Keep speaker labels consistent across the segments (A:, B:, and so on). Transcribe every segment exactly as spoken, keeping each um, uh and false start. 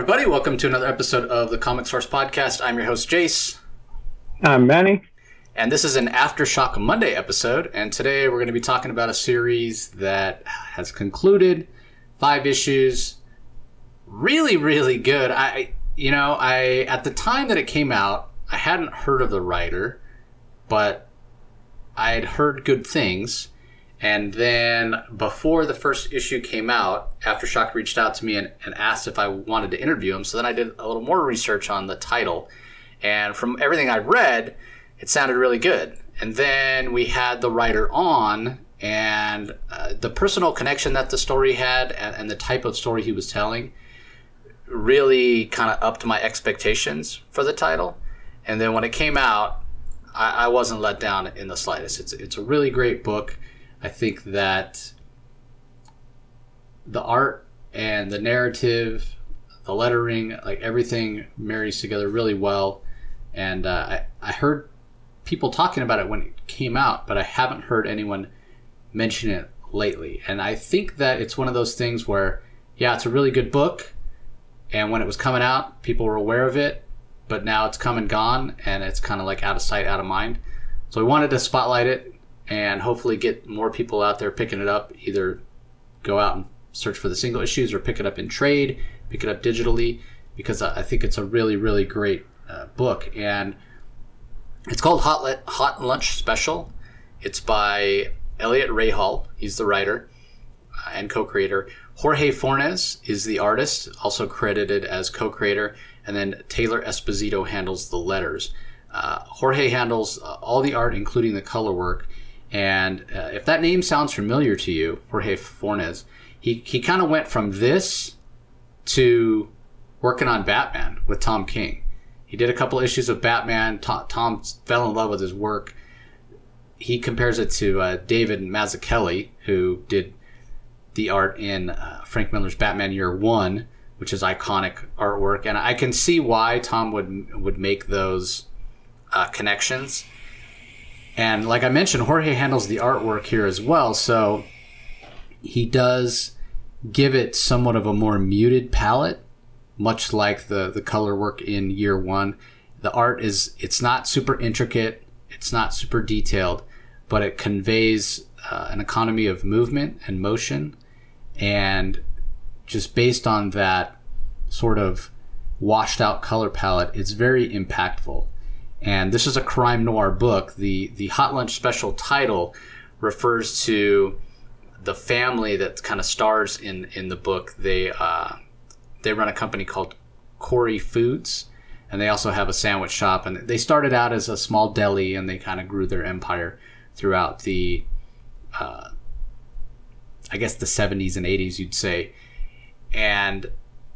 A: everybody. Welcome to another episode of the Comic Source Podcast. I'm your host, Jace.
B: I'm Manny.
A: And this is an Aftershock Monday episode. And today we're going to be talking about a series that has concluded. Five issues. Really, really good. I, you know, I at the time that it came out, I hadn't heard of the writer, but I had heard good things. And then before the first issue came out, Aftershock reached out to me and, and asked if I wanted to interview him. So then I did a little more research on the title. And from everything I read, it sounded really good. And then we had the writer on, and uh, the personal connection that the story had and, and the type of story he was telling really kind of upped my expectations for the title. And then when it came out, I, I wasn't let down in the slightest. It's, it's a really great book. I think that the art and the narrative, the lettering, like everything marries together really well. And uh, I, I heard people talking about it when it came out, but I haven't heard anyone mention it lately. And I think that it's one of those things where, yeah, it's a really good book. And when it was coming out, people were aware of it, but now it's come and gone, and it's kind of like out of sight, out of mind. So we wanted to spotlight it and hopefully get more people out there picking it up, either go out and search for the single issues or pick it up in trade, pick it up digitally, because I think it's a really, really great uh, book. And it's called Hot, Le- Hot Lunch Special. It's by Elliot Rahal. He's the writer uh, and co-creator. Jorge Fornes is the artist, also credited as co-creator. And then Taylor Esposito handles the letters. Uh, Jorge handles uh, all the art, including the color work. And uh, if that name sounds familiar to you, Jorge Fornes, he, he kind of went from this to working on Batman with Tom King. He did a couple issues of Batman. Tom, Tom fell in love with his work. He compares it to uh, David Mazzucchelli, who did the art in uh, Frank Miller's Batman Year One, which is iconic artwork. And I can see why Tom would would make those uh, connections. And like I mentioned, Jorge handles the artwork here as well, so he does give it somewhat of a more muted palette, much like the, the color work in Year One. The art is, it's not super intricate, it's not super detailed, but it conveys uh, an economy of movement and motion, and just based on that sort of washed out color palette, it's very impactful. And this is a crime noir book. The the Hot Lunch Special title refers to the family that kind of stars in, in the book. They uh, they run a company called Corey Foods, and they also have a sandwich shop. And they started out as a small deli, and they kind of grew their empire throughout the, uh, I guess, the seventies and eighties, you'd say. And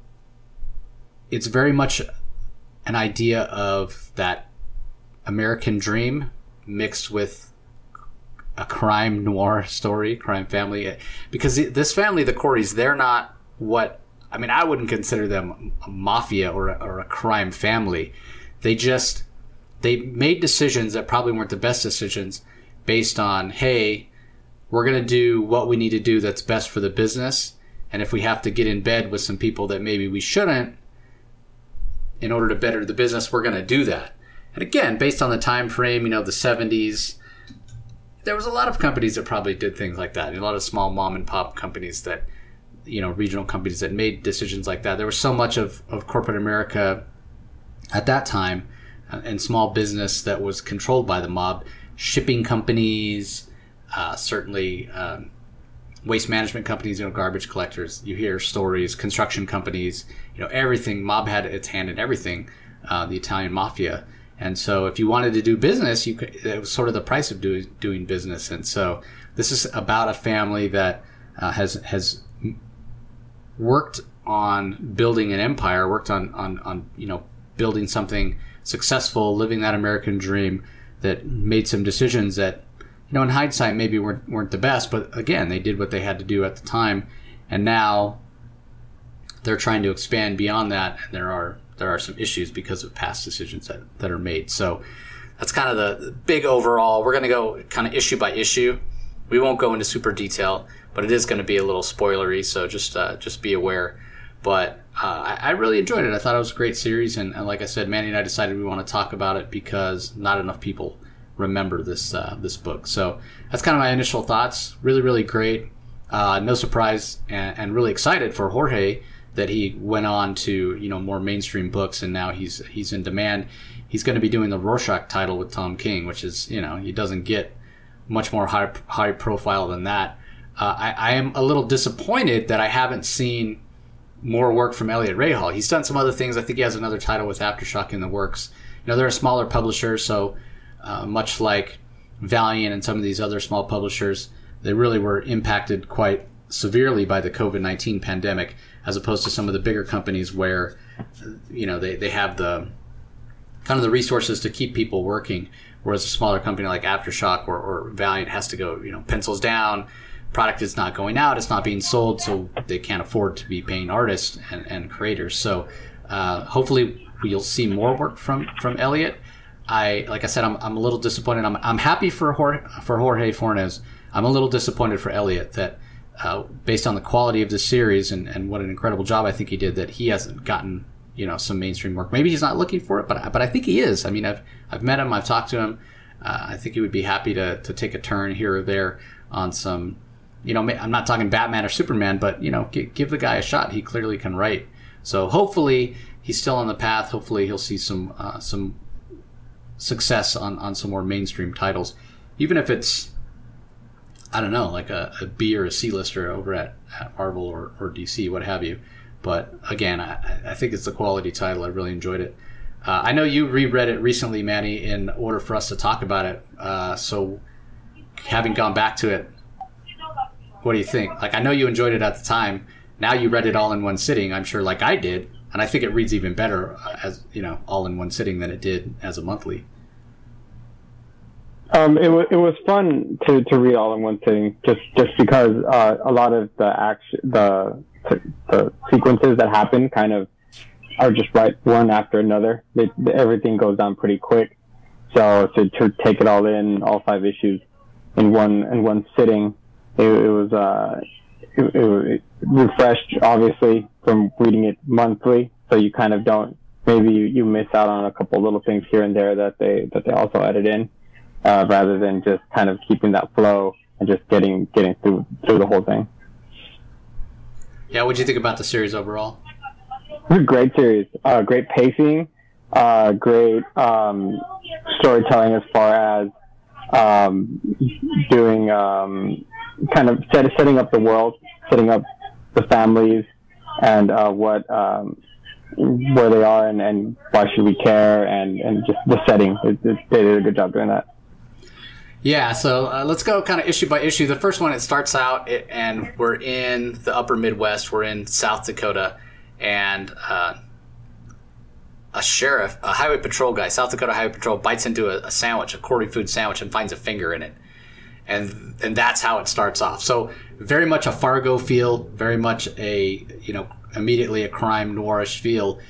A: it's very much an idea of that American dream mixed with a crime noir story, crime family. Because this family, the Coreys, they're not what, I mean, I wouldn't consider them a mafia or a, or a crime family. They just, they made decisions that probably weren't the best decisions based on, hey, we're going to do what we need to do that's best for the business. And if we have to get in bed with some people that maybe we shouldn't in order to better the business, we're going to do that. And again, based on the time frame, you know, the seventies, there was a lot of companies that probably did things like that. A lot of small mom and pop companies that, you know, regional companies that made decisions like that. There was so much of, of corporate America at that time uh, and small business that was controlled by the mob. Shipping companies, uh, certainly um, waste management companies, you know, garbage collectors. You hear stories, construction companies, you know, everything. Mob had its hand in everything, uh, the Italian mafia. And so if you wanted to do business, you could, it was sort of the price of doing doing business. And so this is about a family that uh, has has worked on building an empire, worked on, on, on, you know, building something successful, living that American dream, that made some decisions that, you know, in hindsight maybe weren't, weren't the best. But again, they did what they had to do at the time. And now they're trying to expand beyond that. And there are there are some issues because of past decisions that, that are made. So that's kind of the, the big overall. We're going to go kind of issue by issue. We won't go into super detail, but it is going to be a little spoilery, so just uh, just be aware. But uh, I, I really enjoyed it. I thought it was a great series, and, and like I said, Manny and I decided we want to talk about it because not enough people remember this uh, this book. So that's kind of my initial thoughts. Really, really great. Uh, no surprise, and, and really excited for Jorge that he went on to, you know, more mainstream books, and now he's he's in demand. He's going to be doing the Rorschach title with Tom King, which is, you know, he doesn't get much more high high profile than that. Uh, I, I am a little disappointed that I haven't seen more work from Elliot Rahal. He's done some other things. I think he has another title with Aftershock in the works. You know, they're a smaller publisher, so uh, much like Valiant and some of these other small publishers, they really were impacted quite severely by the COVID nineteen pandemic, as opposed to some of the bigger companies where, you know, they, they have the kind of the resources to keep people working, whereas a smaller company like Aftershock or, or Valiant has to go, you know, pencils down, product is not going out, it's not being sold, so they can't afford to be paying artists and, and creators. So uh, hopefully you'll see more work from, from Elliot. I, like I said, I'm, I'm a little disappointed. I'm, I'm happy for Jorge, for Jorge Fornes. I'm a little disappointed for Elliot that, uh, based on the quality of the series and, and what an incredible job I think he did, that he hasn't gotten, you know, some mainstream work. Maybe he's not looking for it, but but I think he is. I mean, I've I've met him, I've talked to him. Uh, I think he would be happy to to take a turn here or there on some, you know, I'm not talking Batman or Superman, but, you know, give, give the guy a shot. He clearly can write. So hopefully he's still on the path. Hopefully he'll see some uh, some success on, on some more mainstream titles, even if it's, I don't know, like a, a B or a C lister over at, at Marvel or, or D C, what have you. But again, I, I think it's a quality title. I really enjoyed it. Uh, I know you reread it recently, Manny, in order for us to talk about it. Uh, so having gone back to it, what do you think? Like, I know you enjoyed it at the time. Now you read it all in one sitting, I'm sure, like I did. And I think it reads even better as, you know, all in one sitting than it did as a monthly.
B: Um, it was it was fun to, to read all in one sitting, just just because uh, a lot of the action, the the sequences that happen, kind of are just right one after another. They, everything goes down pretty quick, so to, to take it all in, all five issues in one in one sitting, it, it was uh, it, it, it refreshed, obviously, from reading it monthly. So you kind of don't, maybe you, you miss out on a couple little things here and there that they that they also added in. Uh, rather than just kind of keeping that flow and just getting getting through through the whole thing.
A: Yeah, what do you think about the series overall?
B: It's a great series. Uh, great pacing, uh, great um, storytelling as far as um, doing um, kind of set, setting up the world, setting up the families, and uh, what um, where they are and, and why should we care, and, and just the setting. It, it, they did a good job doing that.
A: Yeah, so uh, let's go kind of issue by issue. The first one, it starts out, it, and we're in the upper Midwest. We're in South Dakota, and uh, a sheriff, a highway patrol guy, South Dakota Highway Patrol, bites into a, a sandwich, a Corey food sandwich, and finds a finger in it. And and that's how it starts off. So very much a Fargo feel, very much a, you know, immediately a crime noirish feel.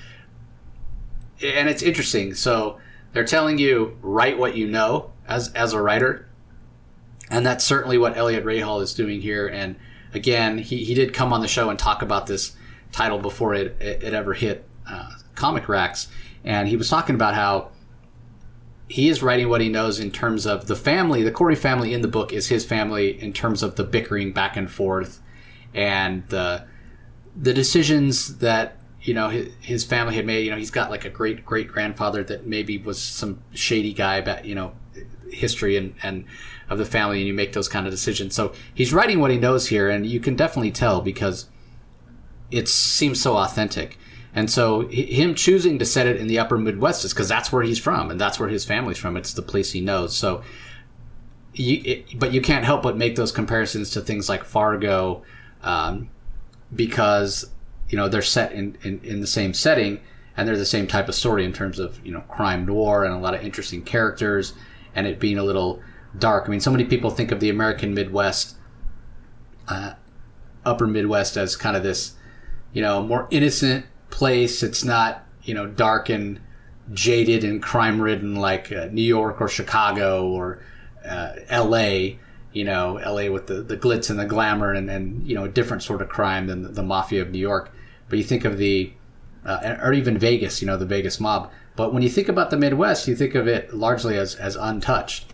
A: And it's interesting. So they're telling you, write what you know as as a writer. And that's certainly what Elliot Rahal is doing here. And again, he, he did come on the show and talk about this title before it, it, it ever hit uh, comic racks. And he was talking about how he is writing what he knows in terms of the family. The Corey family in the book is his family in terms of the bickering back and forth and the the decisions that, you know, his, his family had made. You know, he's got like a great great grandfather that maybe was some shady guy about, you know, history and, and of the family, and you make those kind of decisions. So he's writing what he knows here, and you can definitely tell because it seems so authentic. And so him choosing to set it in the upper Midwest is because that's where he's from, and that's where his family's from. It's the place he knows. So, you, it, but you can't help but make those comparisons to things like Fargo, um, because, you know, they're set in, in, in the same setting, and they're the same type of story in terms of, you know, crime noir and a lot of interesting characters, and it being a little dark. I mean, so many people think of the American Midwest, uh, upper Midwest, as kind of this, you know, more innocent place. It's not, you know, dark and jaded and crime ridden like uh, New York or Chicago or uh, L A, you know, L A with the, the glitz and the glamour and, and, you know, a different sort of crime than the, the mafia of New York. but you think of the, uh, or even Vegas, you know, the Vegas mob. But when you think about the Midwest, you think of it largely as, as untouched,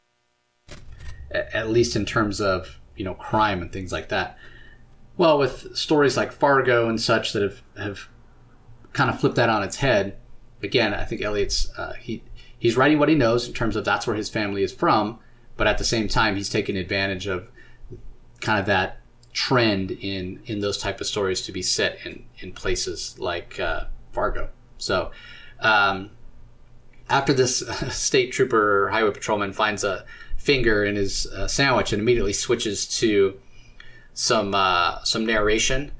A: at least in terms of, you know, crime and things like that. Well, with stories like Fargo and such that have, have kind of flipped that on its head, again, I think Eliot's, uh, he he's writing what he knows in terms of that's where his family is from, but at the same time, he's taking advantage of kind of that trend in, in those type of stories to be set in, in places like uh, Fargo. So um, after this state trooper or highway patrolman finds a finger in his uh, sandwich and immediately switches to some uh, some narration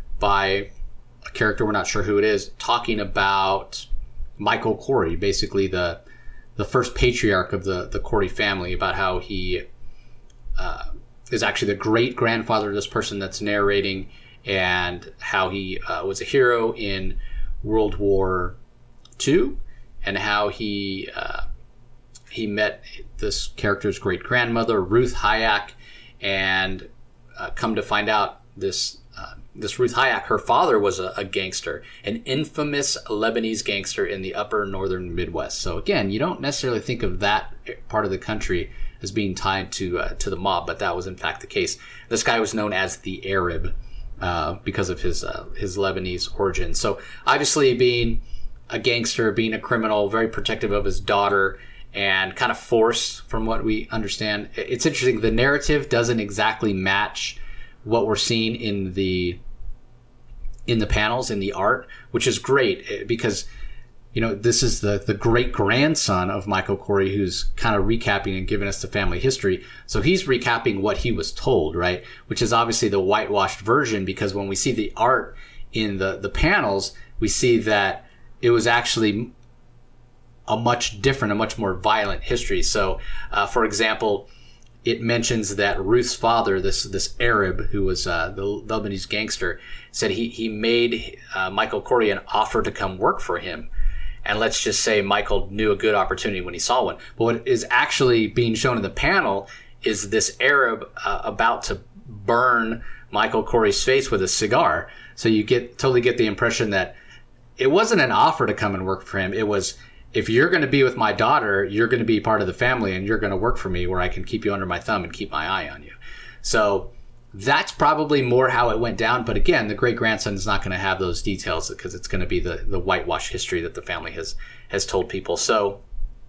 A: by a character, we're not sure who it is, talking about Michael Corey, basically the the first patriarch of the, the Corey family, about how he uh, is actually the great grandfather of this person that's narrating, and how he uh, was a hero in World War Two, and how he uh, he met this character's great grandmother, Ruth Hayek, and uh, come to find out this uh, this Ruth Hayek, her father was a, a gangster, an infamous Lebanese gangster in the upper northern Midwest. So again, you don't necessarily think of that part of the country as being tied to uh, to the mob, but that was in fact the case. This guy was known as the Arab uh, because of his uh, his Lebanese origin. So obviously, being a gangster, being a criminal, very protective of his daughter, and kind of forced, from what we understand. It's interesting. The narrative doesn't exactly match what we're seeing in the in the panels, in the art, which is great because, you know, this is the, the great grandson of Michael Corey, who's kind of recapping and giving us the family history. So he's recapping what he was told, right? Which is obviously the whitewashed version, because when we see the art in the, the panels, we see that it was actually a much different, a much more violent history. So, uh, for example, it mentions that Ruth's father, this this Arab who was uh, the Lebanese gangster, said he he made uh, Michael Corey an offer to come work for him. And let's just say Michael knew a good opportunity when he saw one. But what is actually being shown in the panel is this Arab uh, about to burn Michael Corey's face with a cigar. So you get totally get the impression that it wasn't an offer to come and work for him. It was, if you're going to be with my daughter, you're going to be part of the family and you're going to work for me, where I can keep you under my thumb and keep my eye on you. So that's probably more how it went down. But again, the great grandson is not going to have those details because it's going to be the, the whitewash history that the family has, has told people. So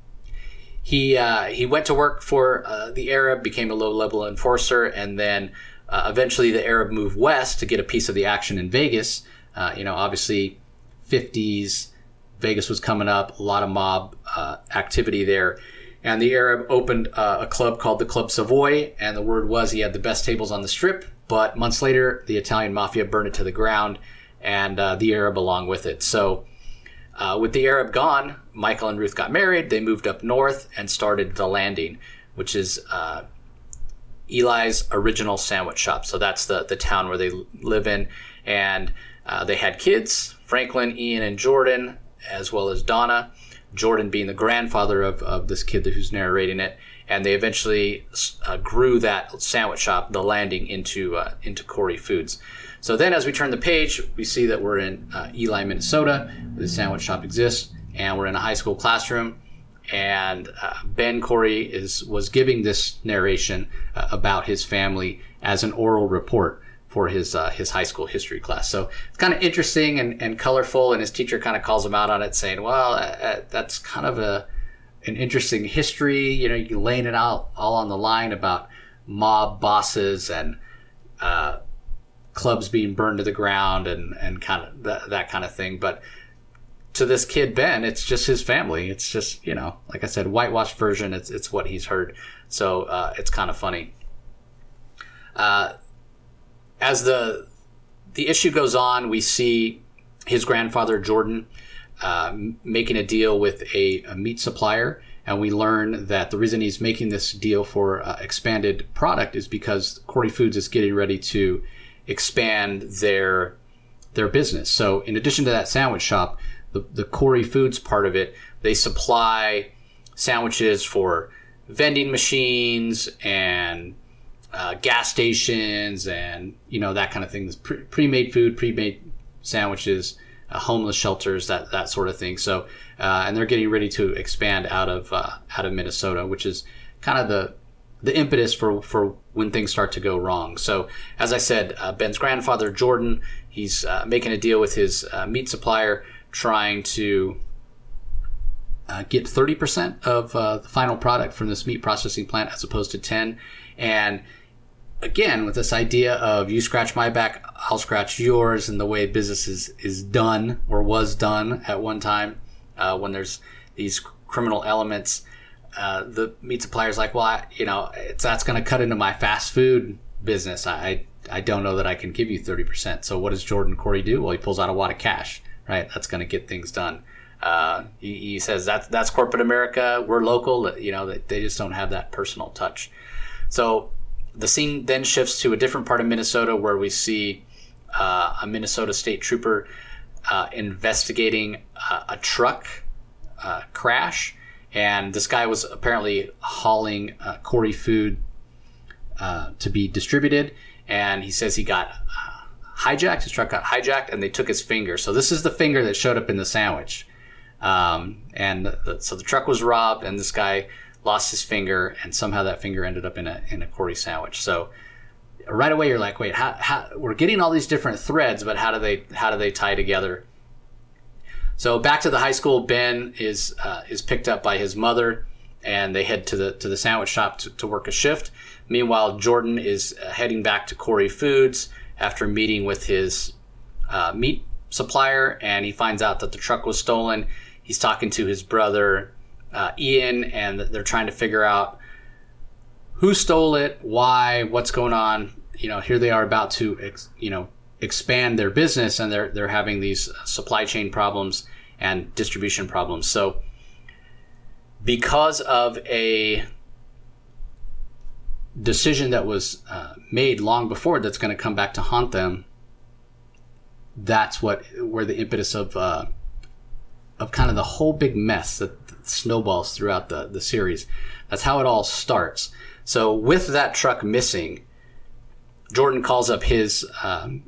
A: he, uh, he went to work for uh, the Arab, became a low level enforcer. And then uh, eventually the Arab moved west to get a piece of the action in Vegas. Uh, you know, obviously fifties, Vegas was coming up, a lot of mob uh, activity there. And the Arab opened uh, a club called the Club Savoy, and the word was he had the best tables on the strip. But months later, the Italian mafia burned it to the ground, and uh, the Arab along with it. So uh, with the Arab gone, Michael and Ruth got married. They moved up north and started The Landing, which is uh, Eli's original sandwich shop. So that's the, the town where they live in. And uh, they had kids, Franklin, Ian, and Jordan, as well as Donna, Jordan being the grandfather of, of this kid who's narrating it. And they eventually uh, grew that sandwich shop, The Landing, into uh, into Corey Foods. So then as we turn the page, we see that we're in uh, Ely, Minnesota, where the sandwich shop exists, and we're in a high school classroom. And uh, Ben Corey is was giving this narration uh, about his family as an oral report for his uh, his high school history class. So it's kind of interesting and, and colorful, and his teacher kind of calls him out on it, saying, well, uh, that's kind of a an interesting history. You know, you're laying it out all on the line about mob bosses and uh, clubs being burned to the ground and, and kind of that, that kind of thing. But to this kid, Ben, it's just his family. It's just, you know, like I said, whitewashed version. It's, it's what he's heard. So uh, it's kind of funny. Uh, As the the issue goes on, we see his grandfather, Jordan, uh, making a deal with a, a meat supplier. And we learn that the reason he's making this deal for uh, expanded product is because Corey Foods is getting ready to expand their their business. So in addition to that sandwich shop, the, the Corey Foods part of it, they supply sandwiches for vending machines and Uh, gas stations and, you know, that kind of thing. This pre- pre-made food, pre-made sandwiches, uh, homeless shelters, that that sort of thing. So, uh, and they're getting ready to expand out of uh, out of Minnesota, which is kind of the the impetus for for when things start to go wrong. So, as I said, uh, Ben's grandfather Jordan, he's uh, making a deal with his uh, meat supplier, trying to uh, get thirty percent of uh, the final product from this meat processing plant as opposed to ten. And again, with this idea of you scratch my back, I'll scratch yours, and the way business is, is done or was done at one time, uh, when there's these criminal elements, uh, the meat supplier's like, well, I, you know, it's, that's going to cut into my fast food business. I, I don't know that I can give you thirty percent. So what does Jordan Corey do? Well, he pulls out a wad of cash, right? That's going to get things done. Uh, he, he says that's, that's corporate America. We're local. You know, they, they just don't have that personal touch. So the scene then shifts to a different part of Minnesota where we see uh, a Minnesota state trooper uh, investigating uh, a truck uh, crash. And this guy was apparently hauling uh, Corey food uh, to be distributed. And he says he got uh, hijacked. His truck got hijacked, and they took his finger. So this is the finger that showed up in the sandwich. Um, and the, so the truck was robbed, and this guy lost his finger, and somehow that finger ended up in a in a Corey sandwich. So right away you're like, wait, how, how we're getting all these different threads, but how do they how do they tie together? So back to the high school, Ben is uh, is picked up by his mother, and they head to the to the sandwich shop to, to work a shift. Meanwhile, Jordan is uh, heading back to Corey Foods after meeting with his uh, meat supplier, and he finds out that the truck was stolen. He's talking to his brother Uh, Ian, and they're trying to figure out who stole it, why, what's going on. You know, here they are about to, ex, you know, expand their business, and they're they're having these supply chain problems and distribution problems. So, because of a decision that was uh, made long before, that's going to come back to haunt them. That's what where the impetus of uh, of kind of the whole big mess that snowballs throughout the, the series. That's how it all starts. So with that truck missing, Jordan calls up his um,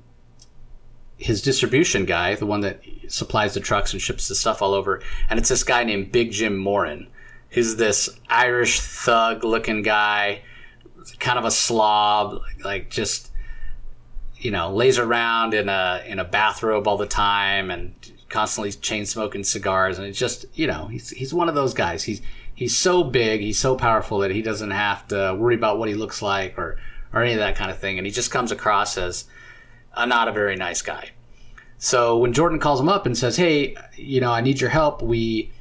A: his distribution guy, the one that supplies the trucks and ships the stuff all over, and it's this guy named Big Jim Morin, who's this Irish thug-looking guy, kind of a slob, like just, you know, lays around in a in a bathrobe all the time and constantly chain smoking cigars, and it's just, you know, he's he's one of those guys. He's he's so big, he's so powerful that he doesn't have to worry about what he looks like or or any of that kind of thing, and he just comes across as a, not a very nice guy. So when Jordan calls him up and says, "Hey, you know, I need your help. We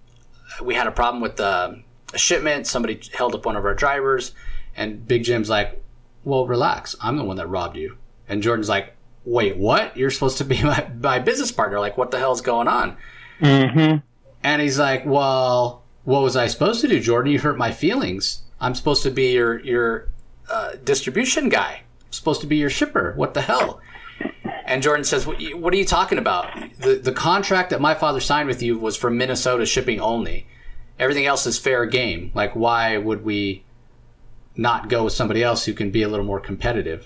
A: we had a problem with the a shipment. Somebody held up one of our drivers," and Big Jim's like, "Well, relax. I'm the one that robbed you." And Jordan's like, "Wait, what? You're supposed to be my, my business partner. Like, what the hell's going on?"
B: Mm-hmm.
A: And he's like, "Well, what was I supposed to do, Jordan? You hurt my feelings. I'm supposed to be your your uh, distribution guy. I'm supposed to be your shipper. What the hell?" And Jordan says, "What, what are you talking about? The the contract that my father signed with you was for Minnesota shipping only. Everything else is fair game. Like, why would we not go with somebody else who can be a little more competitive?"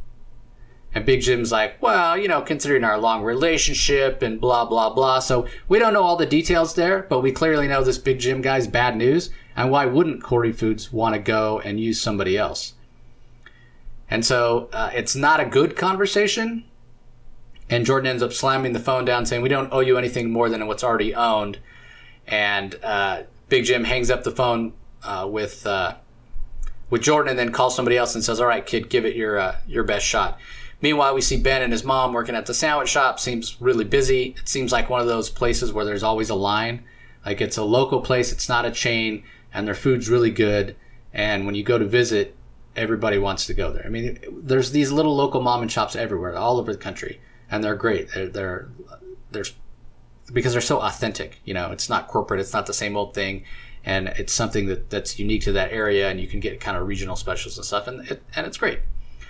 A: And Big Jim's like, "Well, you know, considering our long relationship and blah, blah, blah." So we don't know all the details there, but we clearly know this Big Jim guy's bad news. And why wouldn't Corey Foods want to go and use somebody else? And so uh, it's not a good conversation. And Jordan ends up slamming the phone down, saying, "We don't owe you anything more than what's already owned." And uh, Big Jim hangs up the phone uh, with uh, with Jordan, and then calls somebody else and says, "All right, kid, give it your uh, your best shot." Meanwhile, we see Ben and his mom working at the sandwich shop. Seems really busy. It seems like one of those places where there's always a line. Like, it's a local place, it's not a chain, and their food's really good. And when you go to visit, everybody wants to go there. I mean, there's these little local mom and shops everywhere, all over the country, and they're great. They're they're they're because they're so authentic. You know, it's not corporate. It's not the same old thing, and it's something that, that's unique to that area. And you can get kind of regional specials and stuff, and it, and it's great.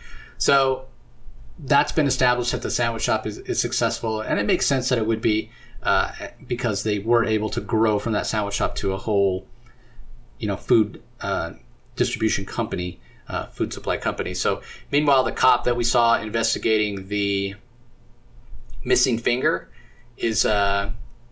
A: So that's been established that the sandwich shop is, is successful, and it makes sense that it would be uh, because they were able to grow from that sandwich shop to a whole, you know, food uh, distribution company, uh, food supply company. So meanwhile, the cop that we saw investigating the missing finger is uh,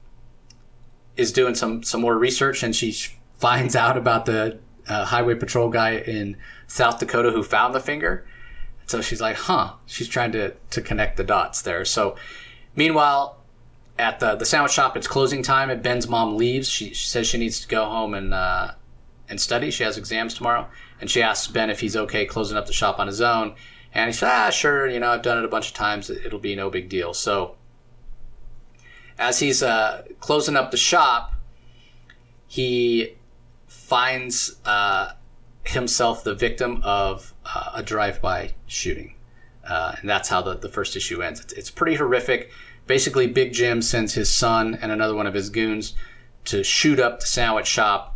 A: is doing some, some more research, and she finds out about the uh, highway patrol guy in South Dakota who found the finger. So she's like, huh. She's trying to, to connect the dots there. So meanwhile, at the, the sandwich shop, it's closing time, and Ben's mom leaves. She, she says she needs to go home and uh, and study. She has exams tomorrow. And she asks Ben if he's okay closing up the shop on his own. And he says, ah, sure, you know, I've done it a bunch of times. It'll be no big deal. So as he's uh, closing up the shop, he finds uh, himself the victim of uh, a drive-by shooting. Uh, and that's how the, the first issue ends. It's, it's pretty horrific. Basically, Big Jim sends his son and another one of his goons to shoot up the sandwich shop.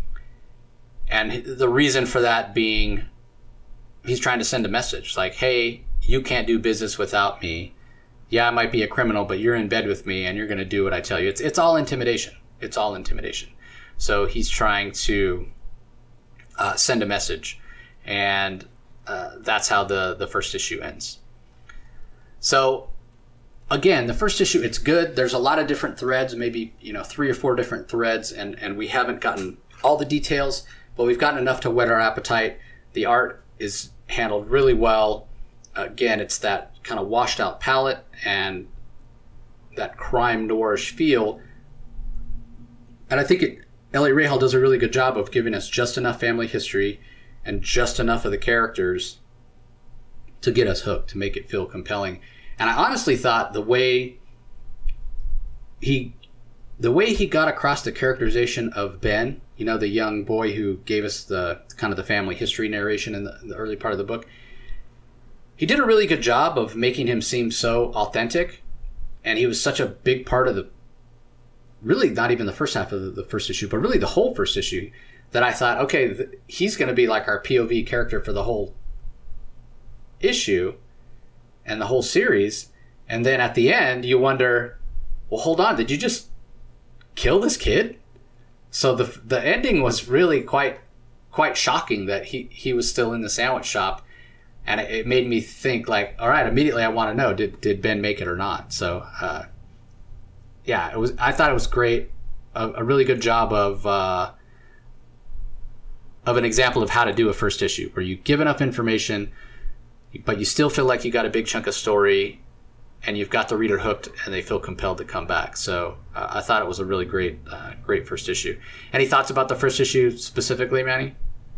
A: And the reason for that being he's trying to send a message like, hey, you can't do business without me. Yeah, I might be a criminal, but you're in bed with me and you're going to do what I tell you. It's it's all intimidation. It's all intimidation. So he's trying to uh, send a message. And uh, that's how the, the first issue ends. So again, the first issue, it's good. There's a lot of different threads, maybe, you know, three or four different threads, and, and we haven't gotten all the details, but we've gotten enough to whet our appetite. The art is handled really well. Again, it's that kind of washed out palette and that crime noirish feel. And I think it, Elliot Rahal does a really good job of giving us just enough family history and just enough of the characters to get us hooked, to make it feel compelling. And I honestly thought the way he the way he got across the characterization of Ben, you know, the young boy who gave us the kind of the family history narration in the, the early part of the book, he did a really good job of making him seem so authentic. And he was such a big part of the, really not even the first half of the, the first issue, but really the whole first issue, that I thought, okay, th- he's going to be like our P O V character for the whole issue and the whole series. And then at the end, you wonder, well, hold on, did you just kill this kid? So the the ending was really quite quite shocking that he, he was still in the sandwich shop. And it, it made me think, like, all right, immediately I want to know, did did Ben make it or not? So, uh, yeah, it was. I thought it was great. A, a really good job of uh, of an example of how to do a first issue, where you give enough information, but you still feel like you got a big chunk of story, and you've got the reader hooked, and they feel compelled to come back. So uh, I thought it was a really great, uh, great first issue. Any thoughts about the first issue specifically, Manny?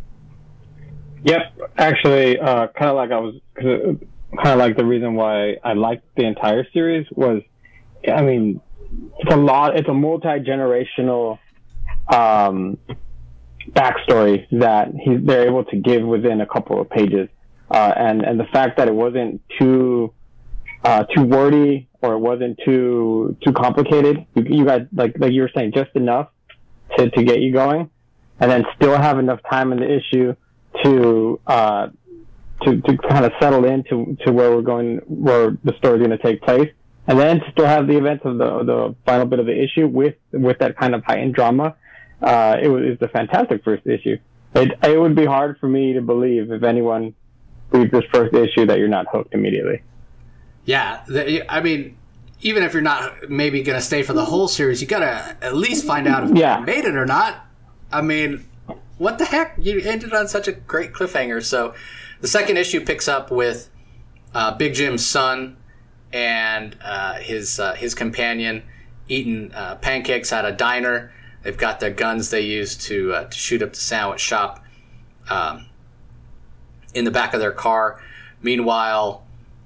B: Yep, actually, uh, kind of like I was, kind of like the reason why I liked the entire series was, I mean, it's a lot, it's a multi-generational um, backstory that he's, they're able to give within a couple of pages. Uh, and, and the fact that it wasn't too, uh, too wordy, or it wasn't too, too complicated. You, you guys, like, like you were saying, just enough to, to get you going, and then still have enough time in the issue to, uh, to, to kind of settle into, to where we're going, where the story's going to take place. And then to still have the events of the, the final bit of the issue with, with that kind of heightened drama. Uh, it was, it was a fantastic first issue. It, it would be hard for me to believe, if anyone reads this first issue, that you're not hooked immediately.
A: Yeah, the, I mean, even if you're not maybe going to stay for the whole series, you got to at least find out if
B: yeah.
A: you made it or not. I mean, what the heck? You ended on such a great cliffhanger. So the second issue picks up with uh, Big Jim's son and uh, his uh, his companion eating uh, pancakes at a diner. They've got their guns they use to uh, to shoot up the sandwich shop um, in the back of their car. Meanwhile,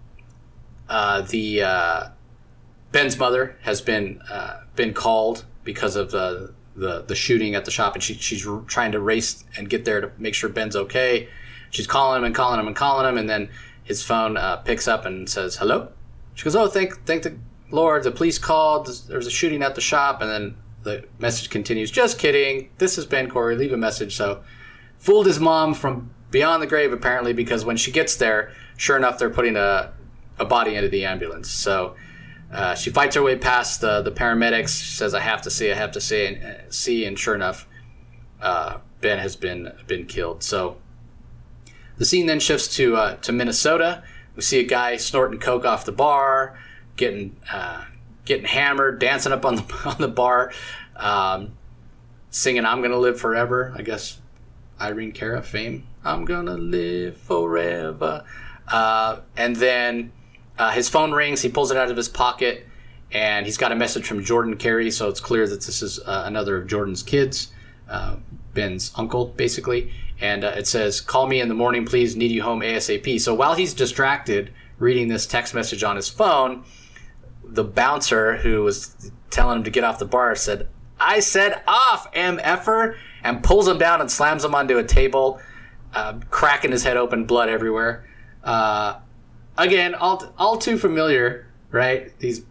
A: uh, the uh, Ben's mother has been uh, been called because of the, the the shooting at the shop, and she, she's trying to race and get there to make sure Ben's okay. She's calling him and calling him and calling him, and then his phone uh, picks up and says, "Hello?" She goes, "Oh, thank thank the Lord, the police called. There was a shooting at the shop." And then the message continues, "Just kidding. This is Ben Corey. Leave a message." So fooled his mom from beyond the grave, apparently, because when she gets there, sure enough, they're putting a, a body into the ambulance. So uh, she fights her way past the, the paramedics. She says, "I have to see, I have to see," and, uh, see, and sure enough, uh, Ben has been been killed. So the scene then shifts to uh, to Minnesota. We see a guy snorting coke off the bar. getting uh, getting hammered, dancing up on the on the bar, um, singing "I'm Gonna Live Forever." I guess Irene Cara, fame. I'm gonna live forever. Uh, and then uh, his phone rings. He pulls it out of his pocket, and he's got a message from Jordan Carey. So it's clear that this is uh, another of Jordan's kids, uh, Ben's uncle, basically. And uh, it says, "Call me in the morning, please. Need you home ASAP." So while he's distracted reading this text message on his phone, the bouncer who was telling him to get off the bar said, "I said off, M F-er," and pulls him down and slams him onto a table, uh, cracking his head open, blood everywhere. Uh, again, all all too familiar, right? These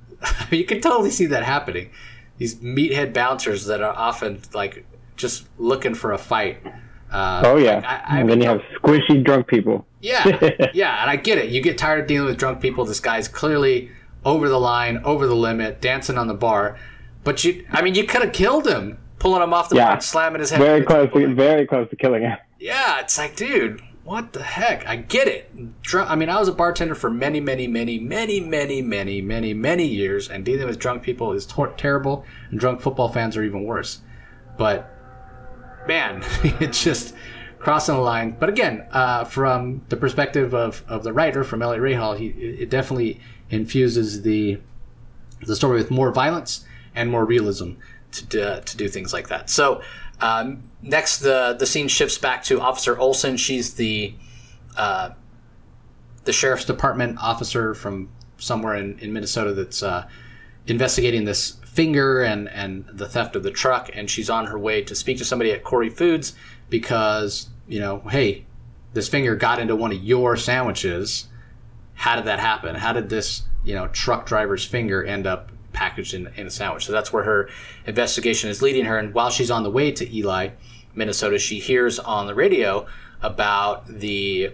A: you can totally see that happening. These meathead bouncers that are often like just looking for a fight. Uh,
B: oh yeah,
A: like, I, I
B: and then you have squishy drunk people.
A: Yeah, yeah, and I get it. You get tired of dealing with drunk people. This guy's clearly over the line, over the limit, dancing on the bar. But you, I mean, you could have killed him, pulling him off the
B: yeah.
A: bar, slamming his head.
B: Very close, to, very close to killing him.
A: Yeah, it's like, dude, what the heck? I get it. Drunk, I mean, I was a bartender for many, many, many, many, many, many, many, many years, and dealing with drunk people is tor- terrible, and drunk football fans are even worse. But man, it's just crossing the line. But again, uh, from the perspective of, of the writer, from Elliot Rahal, he it definitely infuses the the story with more violence and more realism to do, to do things like that. So um, next, the the scene shifts back to Officer Olson. She's the uh, the sheriff's department officer from somewhere in, in Minnesota that's uh, investigating this finger and, and the theft of the truck, and she's on her way to speak to somebody at Corey Foods because, you know, hey, this finger got into one of your sandwiches. How did that happen? How did this, you know, truck driver's finger end up packaged in, in a sandwich? So that's where her investigation is leading her. And while she's on the way to Ely, Minnesota, she hears on the radio about the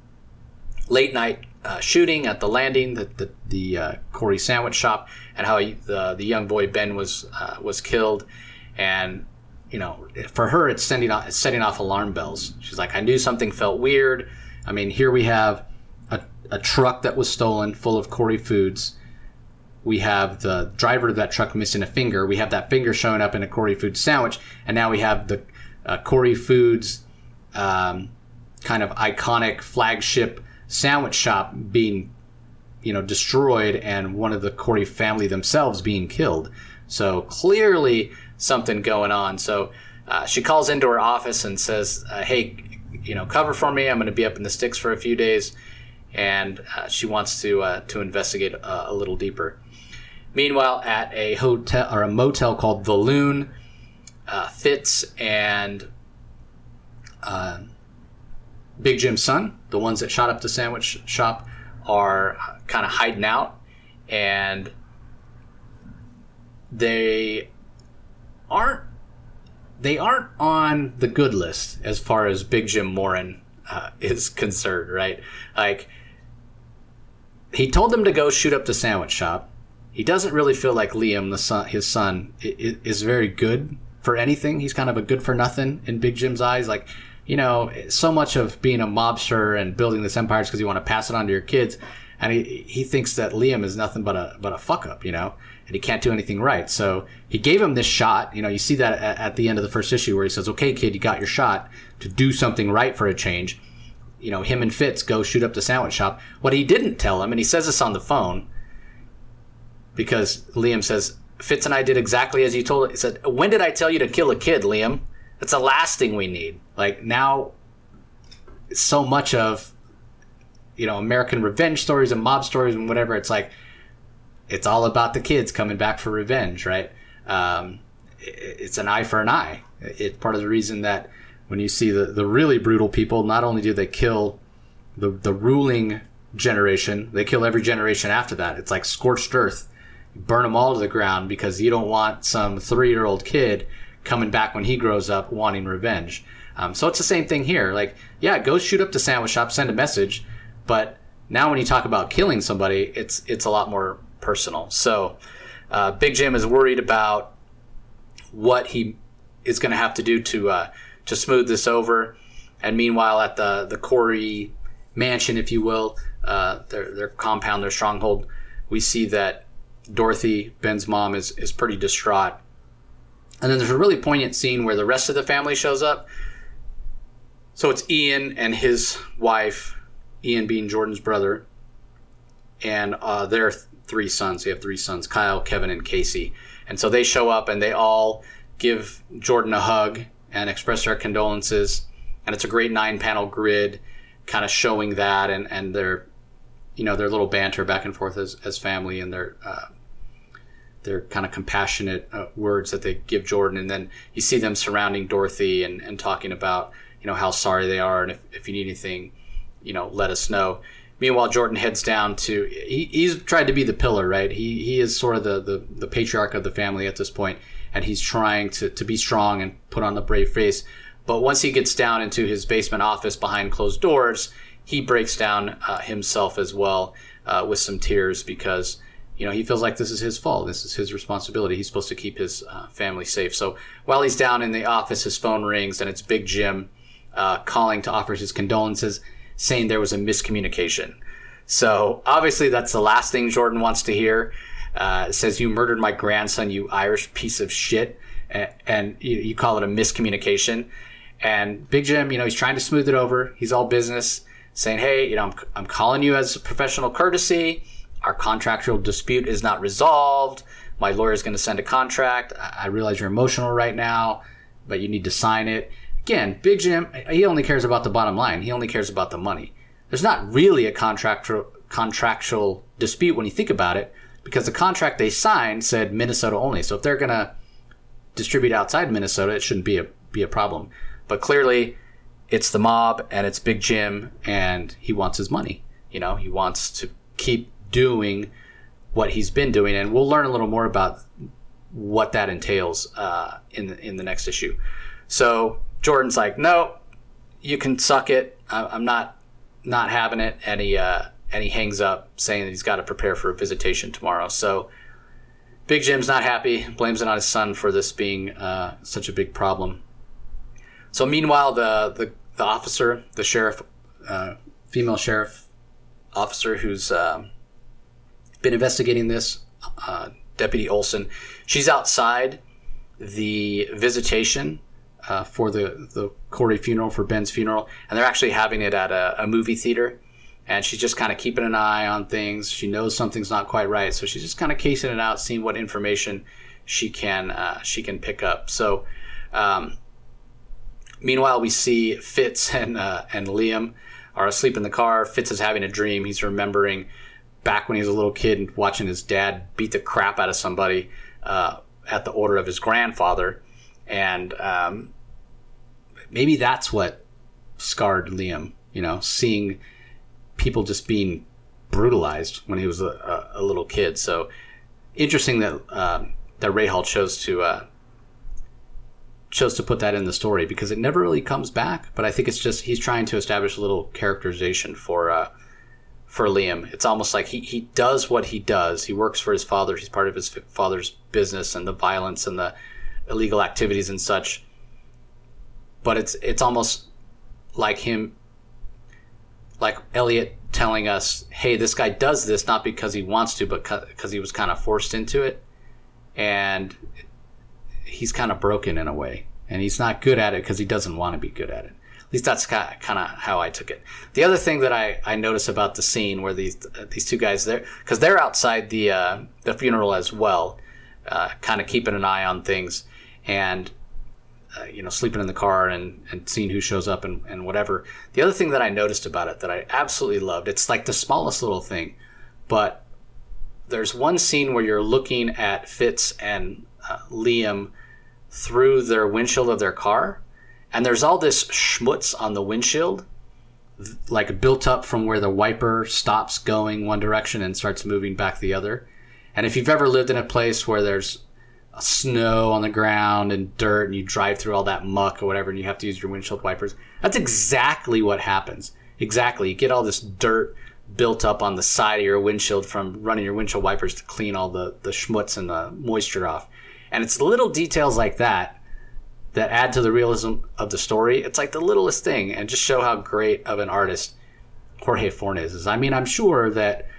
A: late night uh, shooting at the Landing, the the, the uh, Corey sandwich shop, and how he, the the young boy Ben was uh, was killed. And you know, for her, it's sending off, it's setting off alarm bells. She's like, I knew something felt weird. I mean, here we have a, a truck that was stolen full of Corey Foods. We have the driver of that truck missing a finger. We have that finger showing up in a Corey Foods sandwich. And now we have the uh, Corey Foods um, kind of iconic flagship sandwich shop being, you know, destroyed, and one of the Corey family themselves being killed. So clearly something going on. So uh, she calls into her office and says, uh, hey, you know, cover for me. I'm going to be up in the sticks for a few days. And uh, she wants to uh, to investigate a, a little deeper. Meanwhile, at a hotel or a motel called The Loon, uh, Fitz and uh, Big Jim's son, the ones that shot up the sandwich shop, are kind of hiding out, and they aren't they aren't on the good list as far as Big Jim Morin uh, is concerned, right? Like, he told them to go shoot up the sandwich shop. He doesn't really feel like Liam, the son, his son, is very good for anything. He's kind of a good for nothing in Big Jim's eyes. Like, you know, so much of being a mobster and building this empire is because you want to pass it on to your kids. And he he thinks that Liam is nothing but a but a fuck up, you know, and he can't do anything right. So he gave him this shot. You know, you see that at, at the end of the first issue where he says, okay, kid, you got your shot to do something right for a change. You know, him and Fitz go shoot up the sandwich shop. What he didn't tell him, and he says this on the phone, because Liam says, Fitz and I did exactly as you told. He said, when did I tell you to kill a kid, Liam? That's the last thing we need. Like, now, so much of, you know, American revenge stories and mob stories and whatever, it's like, it's all about the kids coming back for revenge, right? Um, it's an eye for an eye. It's part of the reason that when you see the, the really brutal people, not only do they kill the the ruling generation, they kill every generation after that. It's like scorched earth. You burn them all to the ground because you don't want some three-year-old kid coming back when he grows up wanting revenge. Um, so it's the same thing here. Like, yeah, go shoot up the sandwich shop, send a message, but now when you talk about killing somebody, it's it's a lot more personal. So uh, Big Jim is worried about what he is going to have to do to uh, to smooth this over. And meanwhile, at the the Corey mansion, if you will, uh, their their compound, their stronghold, we see that Dorothy, Ben's mom, is, is pretty distraught. And then there's a really poignant scene where the rest of the family shows up. So it's Ian and his wife, Ian being Jordan's brother, and uh, their th- three sons. They have three sons, Kyle, Kevin, and Casey. And so they show up and they all give Jordan a hug and express their condolences. And it's a great nine-panel grid kind of showing that and, and their, you know, their little banter back and forth as, as family and their uh, their kind of compassionate uh, words that they give Jordan. And then you see them surrounding Dorothy and, and talking about, you know, how sorry they are. And if, if you need anything, you know, let us know. Meanwhile, Jordan heads down to, he, he's tried to be the pillar, right? He he is sort of the, the, the patriarch of the family at this point, and he's trying to, to be strong and put on the brave face. But once he gets down into his basement office behind closed doors, he breaks down uh, himself as well uh, with some tears because, you know, he feels like this is his fault. This is his responsibility. He's supposed to keep his uh, family safe. So while he's down in the office, his phone rings, and it's Big Jim uh, calling to offer his condolences, saying there was a miscommunication. So obviously that's the last thing Jordan wants to hear. Uh, it says, "You murdered my grandson, you Irish piece of shit," and, and you, you call it a miscommunication. And Big Jim, you know, he's trying to smooth it over. He's all business, saying, "Hey, you know, I'm, I'm calling you as a professional courtesy. Our contractual dispute is not resolved. My lawyer is going to send a contract. I, I realize you're emotional right now, but you need to sign it." Again, Big Jim, he only cares about the bottom line. He only cares about the money. There's not really a contractual contractual dispute when you think about it, because the contract they signed said Minnesota only. So if they're going to distribute outside Minnesota, it shouldn't be a be a problem. But clearly, it's the mob and it's Big Jim, and he wants his money. You know, he wants to keep doing what he's been doing, and we'll learn a little more about what that entails uh, in the, in the next issue. So Jordan's like, "No, you can suck it. I, I'm not not having it," and he uh, and he hangs up, saying that he's got to prepare for a visitation tomorrow. So Big Jim's not happy, blames it on his son for this being uh, such a big problem. So meanwhile, the the, the officer, the sheriff, uh, female sheriff officer who's uh, been investigating this, uh, Deputy Olson, she's outside the visitation uh, for the, the Corey funeral, for Ben's funeral, and they're actually having it at a, a movie theater. And she's just kind of keeping an eye on things. She knows something's not quite right, so she's just kind of casing it out, seeing what information she can uh, she can pick up. So, um, meanwhile, we see Fitz and uh, and Liam are asleep in the car. Fitz is having a dream. He's remembering back when he was a little kid and watching his dad beat the crap out of somebody uh, at the order of his grandfather, and um, maybe that's what scarred Liam. You know, seeing people just being brutalized when he was a, a, a little kid. So interesting that um, that Rahal chose to uh, chose to put that in the story, because it never really comes back. But I think it's just he's trying to establish a little characterization for uh, for Liam. It's almost like he, he does what he does. He works for his father. He's part of his father's business and the violence and the illegal activities and such. But it's it's almost like him. Like Elliot telling us, hey, this guy does this not because he wants to, but because he was kind of forced into it. And he's kind of broken in a way. And he's not good at it because he doesn't want to be good at it. At least that's kind of how I took it. The other thing that I, I noticed about the scene where these uh, these two guys, there, because they're outside the, uh, the funeral as well, uh, kind of keeping an eye on things. And Uh, you know, sleeping in the car and, and seeing who shows up and, and whatever. The other thing that I noticed about it that I absolutely loved, it's like the smallest little thing, but there's one scene where you're looking at Fitz and uh, Liam through their windshield of their car, and there's all this schmutz on the windshield, like built up from where the wiper stops going one direction and starts moving back the other. And if you've ever lived in a place where there's snow on the ground and dirt and you drive through all that muck or whatever and you have to use your windshield wipers, that's exactly what happens. Exactly. You get all this dirt built up on the side of your windshield from running your windshield wipers to clean all the, the schmutz and the moisture off. And it's little details like that that add to the realism of the story. It's like the littlest thing, and just show how great of an artist Jorge Fornes is. I mean, I'm sure that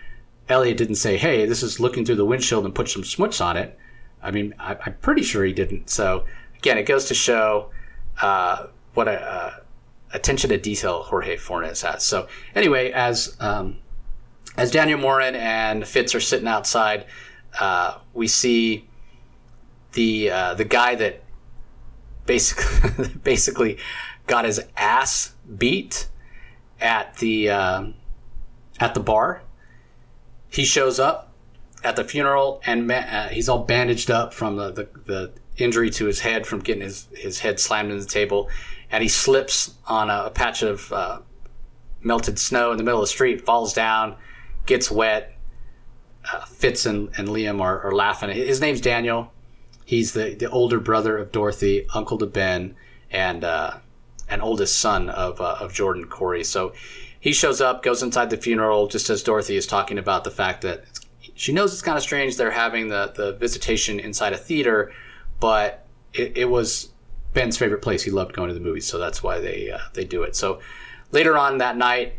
A: Elliot didn't say, hey, this is looking through the windshield and put some smuts on it. I mean, I, I'm pretty sure he didn't. So, again, it goes to show uh, what a uh, attention to detail Jorge Fornes has. So, anyway, as um, as Daniel Morin and Fitz are sitting outside, uh, we see the uh, the guy that basically basically got his ass beat at the uh, at the bar. He shows up at the funeral, and uh, he's all bandaged up from the, the, the injury to his head from getting his, his head slammed into the table. And he slips on a, a patch of uh, melted snow in the middle of the street, falls down, gets wet. Uh, Fitz and, and Liam are, are laughing. His name's Daniel. He's the, the older brother of Dorothy, uncle to Ben, and uh, an oldest son of uh, of Jordan Corey. So he shows up, goes inside the funeral, just as Dorothy is talking about the fact that it's, she knows it's kind of strange they're having the, the visitation inside a theater, but it, it was Ben's favorite place. He loved going to the movies, so that's why they uh, they do it. So later on that night,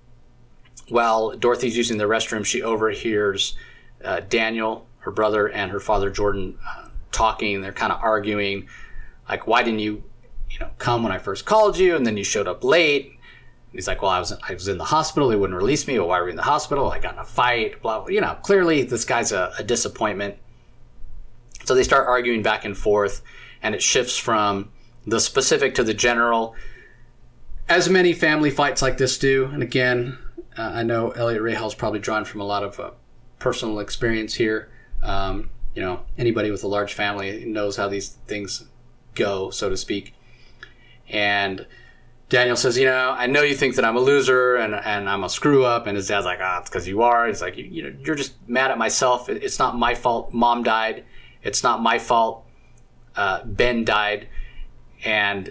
A: while Dorothy's using the restroom, she overhears uh, Daniel, her brother, and her father Jordan uh, talking. They're kind of arguing, like, why didn't you, you know, come when I first called you, and then you showed up late? He's like, well, I was I was in the hospital. They wouldn't release me. Well, why were you in the hospital? I got in a fight. Blah, blah. You know, clearly this guy's a, a disappointment. So they start arguing back and forth, and it shifts from the specific to the general, as many family fights like this do. And again, uh, I know Elliot Rahal's probably drawn from a lot of uh, personal experience here. Um, you know, anybody with a large family knows how these things go, so to speak. And Daniel says, you know, I know you think that I'm a loser and, and I'm a screw up. And his dad's like, ah, oh, it's because you are. He's like, you, you know, you're just mad at myself. It, it's not my fault Mom died. It's not my fault uh, Ben died. And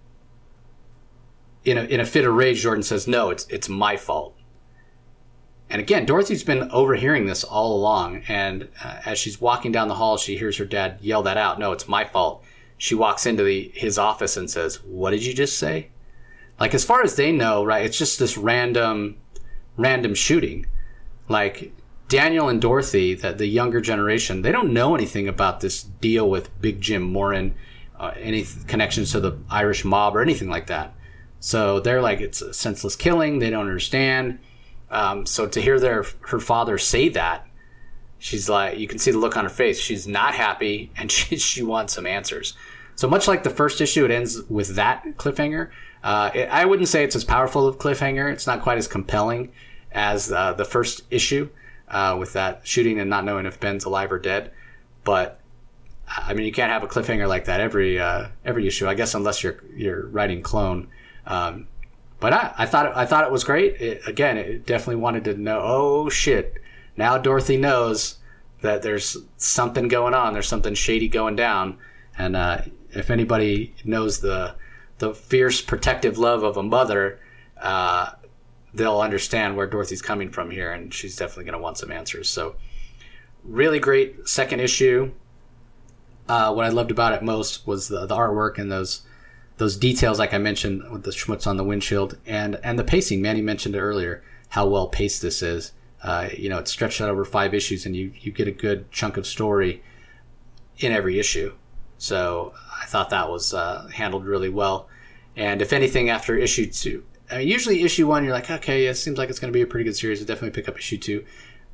A: in a, in a fit of rage, Jordan says, no, it's it's my fault. And again, Dorothy's been overhearing this all along. And uh, as she's walking down the hall, she hears her dad yell that out. No, it's my fault. She walks into the his office and says, what did you just say? Like, as far as they know, right, it's just this random, random shooting. Like, Daniel and Dorothy, the, the younger generation, they don't know anything about this deal with Big Jim Morin, uh, any th- connections to the Irish mob or anything like that. So they're like, it's a senseless killing. They don't understand. Um, so to hear their her father say that, she's like, you can see the look on her face. She's not happy, and she she wants some answers. So much like the first issue, it ends with that cliffhanger. Uh, it, I wouldn't say it's as powerful of a cliffhanger. It's not quite as compelling as uh, the first issue uh, with that shooting and not knowing if Ben's alive or dead. But I mean, you can't have a cliffhanger like that every uh, every issue, I guess, unless you're you're writing Clone. Um, but I, I thought it, I thought it was great. It, again, it definitely wanted to know. Oh shit! Now Dorothy knows that there's something going on. There's something shady going down. And uh, if anybody knows the the fierce protective love of a mother, uh, they'll understand where Dorothy's coming from here, and she's definitely going to want some answers. So really great second issue. Uh, what I loved about it most was the, the artwork and those those details, like I mentioned, with the schmutz on the windshield, and, and the pacing. Manny mentioned it earlier, how well paced this is. Uh, you know, it's stretched out over five issues, and you, you get a good chunk of story in every issue. So I thought that was uh, handled really well. And if anything, after issue two, I mean, usually issue one, you're like, okay, it seems like it's going to be a pretty good series. I'll definitely pick up issue two.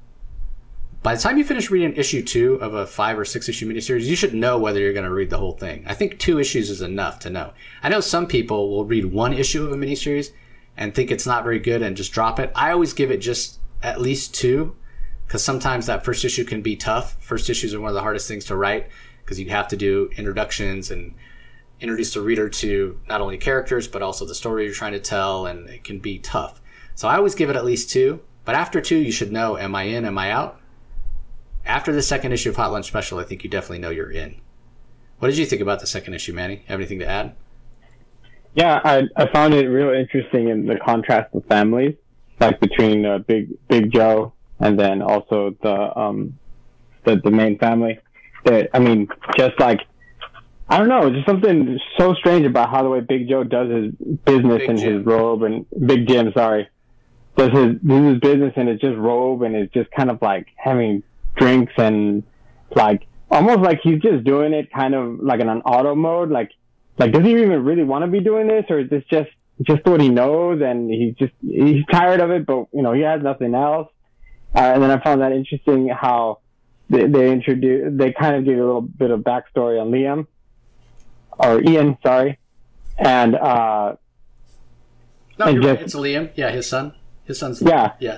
A: By the time you finish reading issue two of a five or six issue miniseries, you should know whether you're going to read the whole thing. I think two issues is enough to know. I know some people will read one issue of a miniseries and think it's not very good and just drop it. I always give it just at least two, because sometimes that first issue can be tough. First issues are one of the hardest things to write, because you have to do introductions and introduce the reader to not only characters, but also the story you're trying to tell, and it can be tough. So I always give it at least two, but after two, you should know, am I in, am I out? After the second issue of Hot Lunch Special, I think you definitely know you're in. What did you think about the second issue, Manny? Have anything to add?
B: Yeah, I I found it real interesting in the contrast of families, like between uh, Big Big Joe and then also the um the the main family. That I mean, just like I don't know, just something so strange about how the way Big Joe does his business
A: Big
B: and
A: Jim.
B: his robe, and Big Jim, sorry, does his, does his business in his just robe and is just kind of like having drinks and like almost like he's just doing it kind of like in an auto mode. Like, like does he even really want to be doing this, or is this just just what he knows and he's just he's tired of it, but you know he has nothing else. Uh, and then I found that interesting how they, they introduced they kind of gave a little bit of backstory on Liam or Ian, sorry, and uh,
A: no,
B: and
A: you're
B: just,
A: right. It's Liam, yeah, his son, his son's
B: yeah,
A: yeah,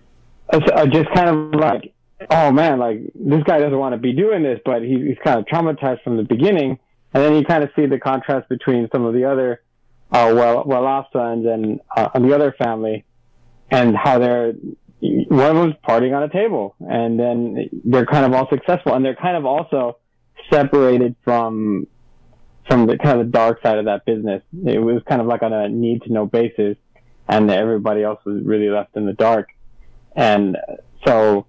B: uh, just kind of like, oh man, like this guy doesn't want to be doing this, but he, he's kind of traumatized from the beginning. And then you kind of see the contrast between some of the other uh, well well off sons and uh, and the other family, and how they're one of them's partying on a table, and then they're kind of all successful, and they're kind of also separated from from the kind of the dark side of that business. It was kind of like on a need to know basis, and everybody else was really left in the dark, and so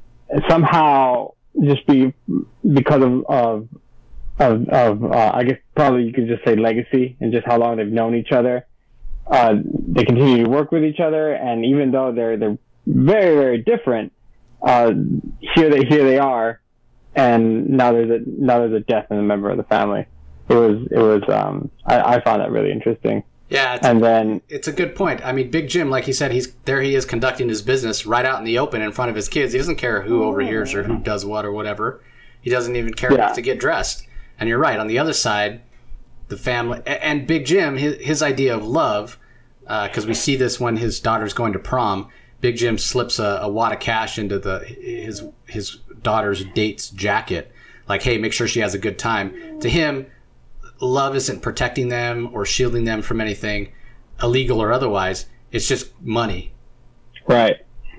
B: somehow just be because of, of of, of uh, I guess probably you could just say legacy and just how long they've known each other. Uh, they continue to work with each other, and even though they're they're very very different, uh, here they here they are, and now there's a now there's a death in a member of the family. It was it was um, I, I found that really interesting.
A: Yeah, it's,
B: and then
A: it's a good point. I mean, Big Jim, like he said, he's there. He is conducting his business right out in the open in front of his kids. He doesn't care who overhears or who does what or whatever. He doesn't even care
B: yeah.
A: enough to get dressed. And you're right. On the other side, the family and Big Jim, his, his idea of love, because uh, we see this when his daughter's going to prom. Big Jim slips a, a wad of cash into the his his daughter's date's jacket, like, hey, make sure she has a good time. To him, love isn't protecting them or shielding them from anything, illegal or otherwise. It's just money.
B: Right.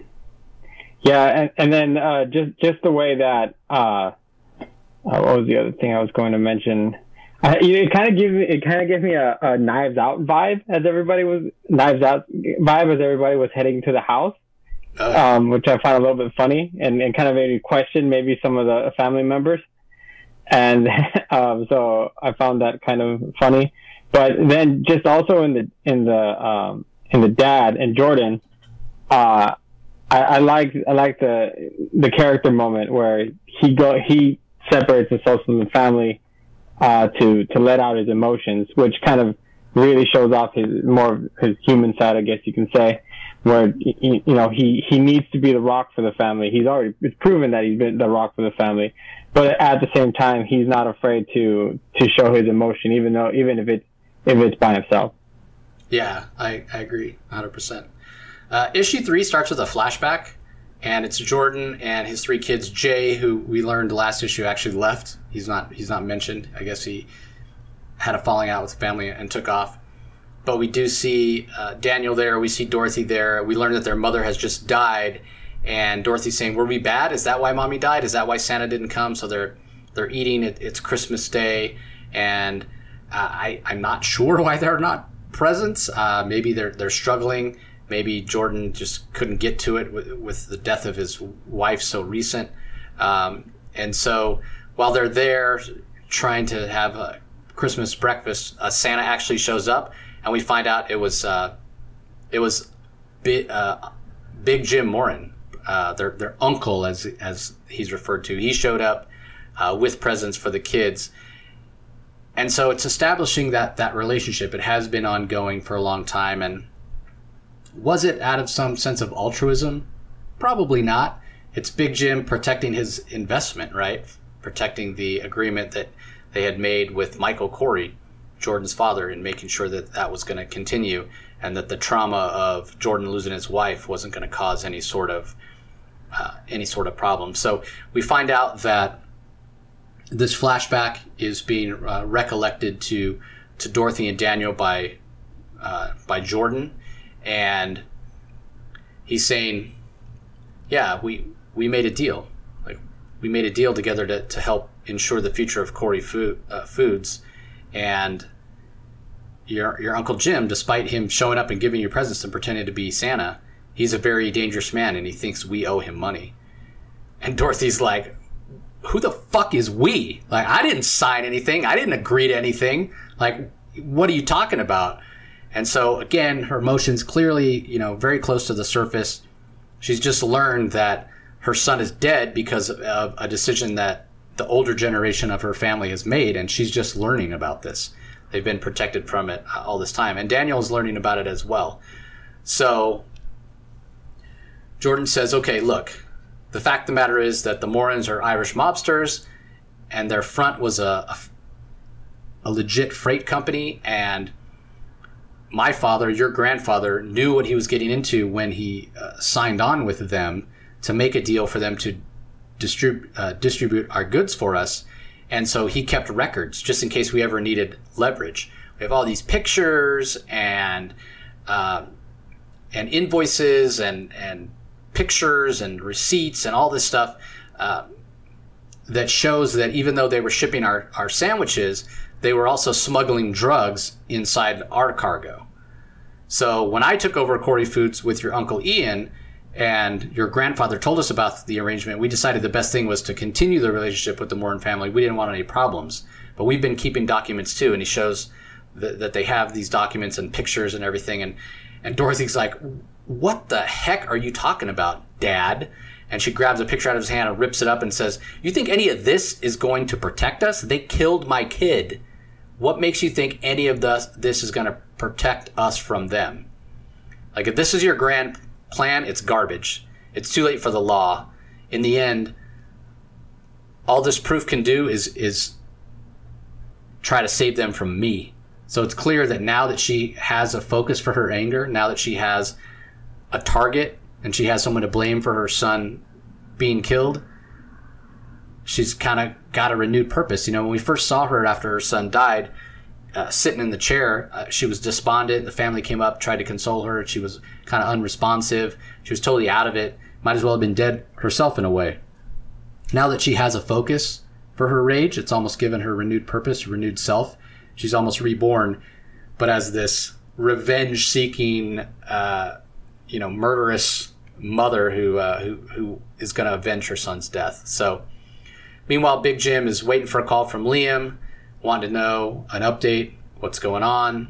B: Yeah, and, and then uh, just just the way that uh, what was the other thing I was going to mention? Uh, it kind of gives me it kind of gave me a, a Knives Out vibe as everybody was Knives Out vibe as everybody was heading to the house, uh, um, which I found a little bit funny and, and kind of made me question maybe some of the family members. And um, so I found that kind of funny. But then just also in the in the um, in the dad and Jordan, uh, I, I like I like the the character moment where he go he separates himself from the family uh, to to let out his emotions, which kind of really shows off his more of his human side, I guess you can say. Where you know he he needs to be the rock for the family. He's already it's proven that he's been the rock for the family. But at the same time, he's not afraid to to show his emotion, even though even if it's if it's by himself.
A: Yeah, I, I agree, one hundred percent. Uh, issue three starts with a flashback, and it's Jordan and his three kids. Jay, who we learned last issue actually left. He's not he's not mentioned. I guess he had a falling out with the family and took off. But we do see uh, Daniel there. We see Dorothy there. We learn that their mother has just died. And Dorothy's saying, were we bad? Is that why Mommy died? Is that why Santa didn't come? So they're they're eating. It, it's Christmas Day. And uh, I, I'm not sure why they're not presents. Uh, maybe they're they're struggling. Maybe Jordan just couldn't get to it with, with the death of his wife so recent. Um, and so while they're there trying to have a Christmas breakfast, uh, Santa actually shows up. And we find out it was uh, it was Big, uh, Big Jim Morin. Uh, their their uncle, as as he's referred to. He showed up uh, with presents for the kids, and so it's establishing that that relationship. It has been ongoing for a long time, and was it out of some sense of altruism? Probably not. It's Big Jim protecting his investment, right? Protecting the agreement that they had made with Michael Corey, Jordan's father, and making sure that that was going to continue, and that the trauma of Jordan losing his wife wasn't going to cause any sort of Uh, any sort of problem. So we find out that this flashback is being uh, recollected to to Dorothy and Daniel by uh, by Jordan, and he's saying, "Yeah, we we made a deal. Like we made a deal together to to help ensure the future of Corey food, uh, Foods, and your your Uncle Jim, despite him showing up and giving you presents and pretending to be Santa, he's a very dangerous man, and he thinks we owe him money." And Dorothy's like, who the fuck is we? Like, I didn't sign anything. I didn't agree to anything. Like, what are you talking about? And so, again, her emotions clearly, you know, very close to the surface. She's just learned that her son is dead because of a decision that the older generation of her family has made, and she's just learning about this. They've been protected from it all this time. And Daniel's learning about it as well. So Jordan says, okay, look, the fact of the matter is that the Morans are Irish mobsters, and their front was a, a, a legit freight company, and my father, your grandfather, knew what he was getting into when he uh, signed on with them to make a deal for them to distrib- uh, distribute our goods for us. And so he kept records just in case we ever needed leverage. We have all these pictures and uh, and invoices and, and pictures and receipts and all this stuff uh, that shows that even though they were shipping our, our sandwiches, they were also smuggling drugs inside our cargo. So when I took over Corey Foods with your Uncle Ian, and your grandfather told us about the arrangement, we decided the best thing was to continue the relationship with the Moran family. We didn't want any problems. But we've been keeping documents too, and he shows that, that they have these documents and pictures and everything. And, and Dorothy's like, what the heck are you talking about, Dad? And she grabs a picture out of his hand and rips it up and says, you think any of this is going to protect us? They killed my kid. What makes you think any of this, this is going to protect us from them? Like, if this is your grand plan, it's garbage. It's too late for the law. In the end, all this proof can do is is try to save them from me. So it's clear that now that she has a focus for her anger, now that she has a target and she has someone to blame for her son being killed, she's kind of got a renewed purpose. You know, when we first saw her after her son died, Uh, sitting in the chair, uh, she was despondent. The family came up, tried to console her. She was kind of unresponsive. She was totally out of it. Might as well have been dead herself in a way. Now that she has a focus for her rage, it's almost given her renewed purpose, renewed self. She's almost reborn, but as this revenge-seeking, uh, you know, murderous mother who uh, who who is going to avenge her son's death. So, meanwhile, Big Jim is waiting for a call from Liam. Wanted to know an update, what's going on.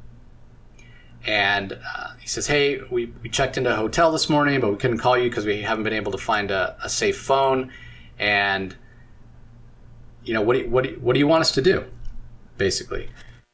A: And uh, he says, hey, we, we checked into a hotel this morning, but we couldn't call you because we haven't been able to find a, a safe phone. And, you know, what do you, what, do you, what do you want us to do, basically?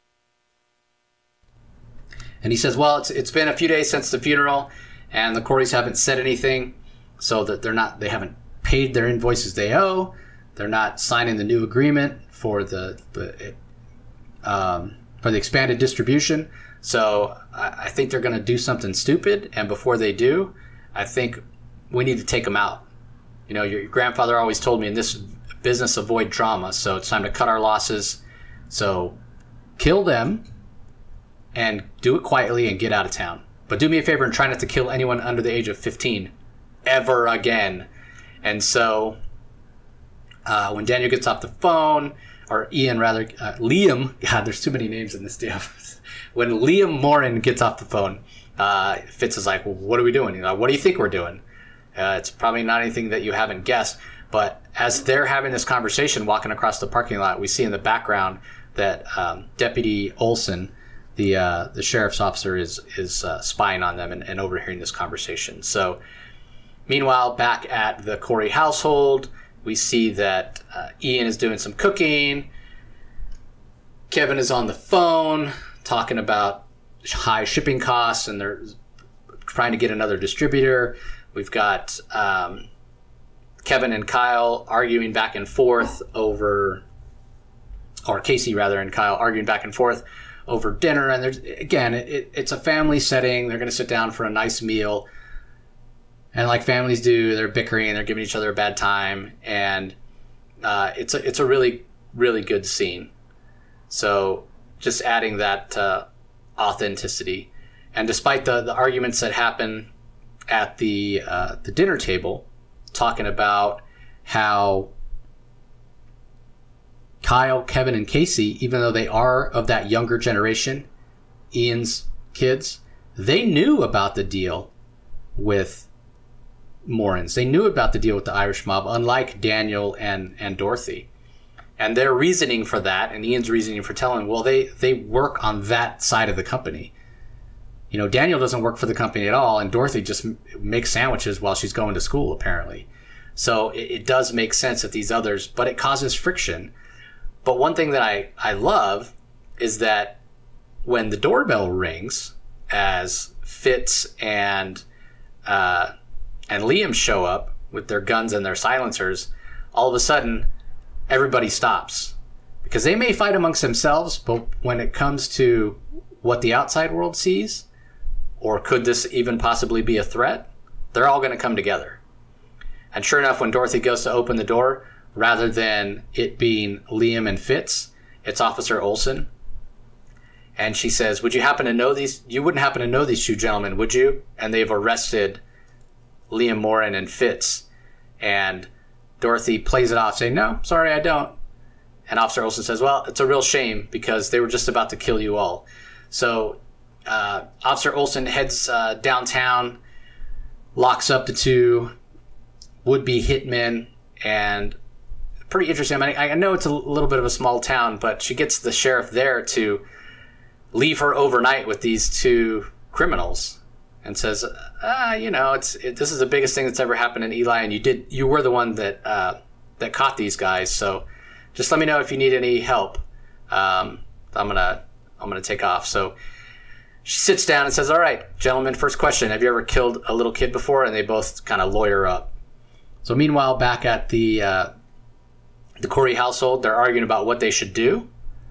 A: And he says, well, it's it's been a few days since the funeral, and the Coreys haven't said anything, so that they're not, they haven't paid their invoices they owe. They're not signing the new agreement for the, the um, for the expanded distribution. So I, I think they're going to do something stupid. And before they do, I think we need to take them out. You know, your, your grandfather always told me in this business, avoid drama. So it's time to cut our losses. So kill them and do it quietly and get out of town. But do me a favor and try not to kill anyone under the age of fifteen ever again. And so Uh, when Daniel gets off the phone, or Ian rather, uh, Liam, God, there's too many names in this deal. When Liam Moran gets off the phone, uh, Fitz is like, well, what are we doing? You know, what do you think we're doing? Uh, it's probably not anything that you haven't guessed. But as they're having this conversation, walking across the parking lot, we see in the background that um, Deputy Olson, the uh, the sheriff's officer, is is uh, spying on them and, and overhearing this conversation. So, meanwhile, back at the Corey household, we see that uh, Ian is doing some cooking. Kevin is on the phone talking about high shipping costs, and they're trying to get another distributor. We've got um, Kevin and Kyle arguing back and forth over, or Casey rather, and Kyle arguing back and forth over dinner. And there's again, it, it's a family setting. They're going to sit down for a nice meal. And like families do, they're bickering, they're giving each other a bad time, and uh, it's a it's a really really good scene. So just adding that uh, authenticity, and despite the, the arguments that happen at the uh, the dinner table, talking about how Kyle, Kevin, and Casey, even though they are of that younger generation, Ian's kids, they knew about the deal with Morans. They knew about the deal with the Irish mob, unlike Daniel and, and Dorothy. And their reasoning for that, and Ian's reasoning for telling, well, they, they work on that side of the company. You know, Daniel doesn't work for the company at all, and Dorothy just m- makes sandwiches while she's going to school, apparently. So it, it does make sense that these others, but it causes friction. But one thing that I, I love is that when the doorbell rings, as Fitz and uh, and Liam show up with their guns and their silencers, all of a sudden, everybody stops. Because they may fight amongst themselves, but when it comes to what the outside world sees, or could this even possibly be a threat, they're all going to come together. And sure enough, when Dorothy goes to open the door, rather than it being Liam and Fitz, it's Officer Olsen. And she says, would you happen to know these? You wouldn't happen to know these two gentlemen, would you? And they've arrested Liam Morin and Fitz. And Dorothy plays it off, saying, no, sorry, I don't. And Officer Olsen says, well, it's a real shame because they were just about to kill you all. So uh, Officer Olsen heads uh, downtown, locks up the two would-be hitmen, and pretty interesting. I mean, I know it's a little bit of a small town, but she gets the sheriff there to leave her overnight with these two criminals and says, ah, you know, it's it, this is the biggest thing that's ever happened in Eli, and you did you were the one that uh, that caught these guys, so just let me know if you need any help. Um, I'm gonna I'm gonna take off. So she sits down and says, all right, gentlemen, first question. Have you ever killed a little kid before? And they both kind of lawyer up. So meanwhile, back at the uh, the Corey household, they're arguing about what they should do.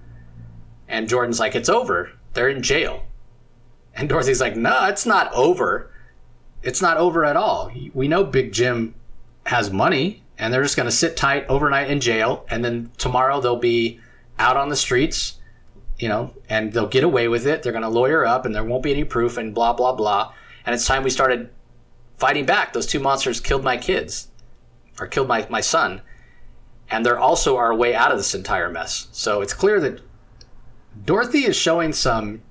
A: And Jordan's like, it's over. They're in jail. And Dorothy's like, no, it's not over. It's not over at all. We know Big Jim has money, and they're just going to sit tight overnight in jail, and then tomorrow they'll be out on the streets, you know, and they'll get away with it. They're going to lawyer up, and there won't be any proof, and blah, blah, blah. And it's time we started fighting back. Those two monsters killed my kids, or killed my, my son, and they're also our way out of this entire mess. So it's clear that Dorothy is showing some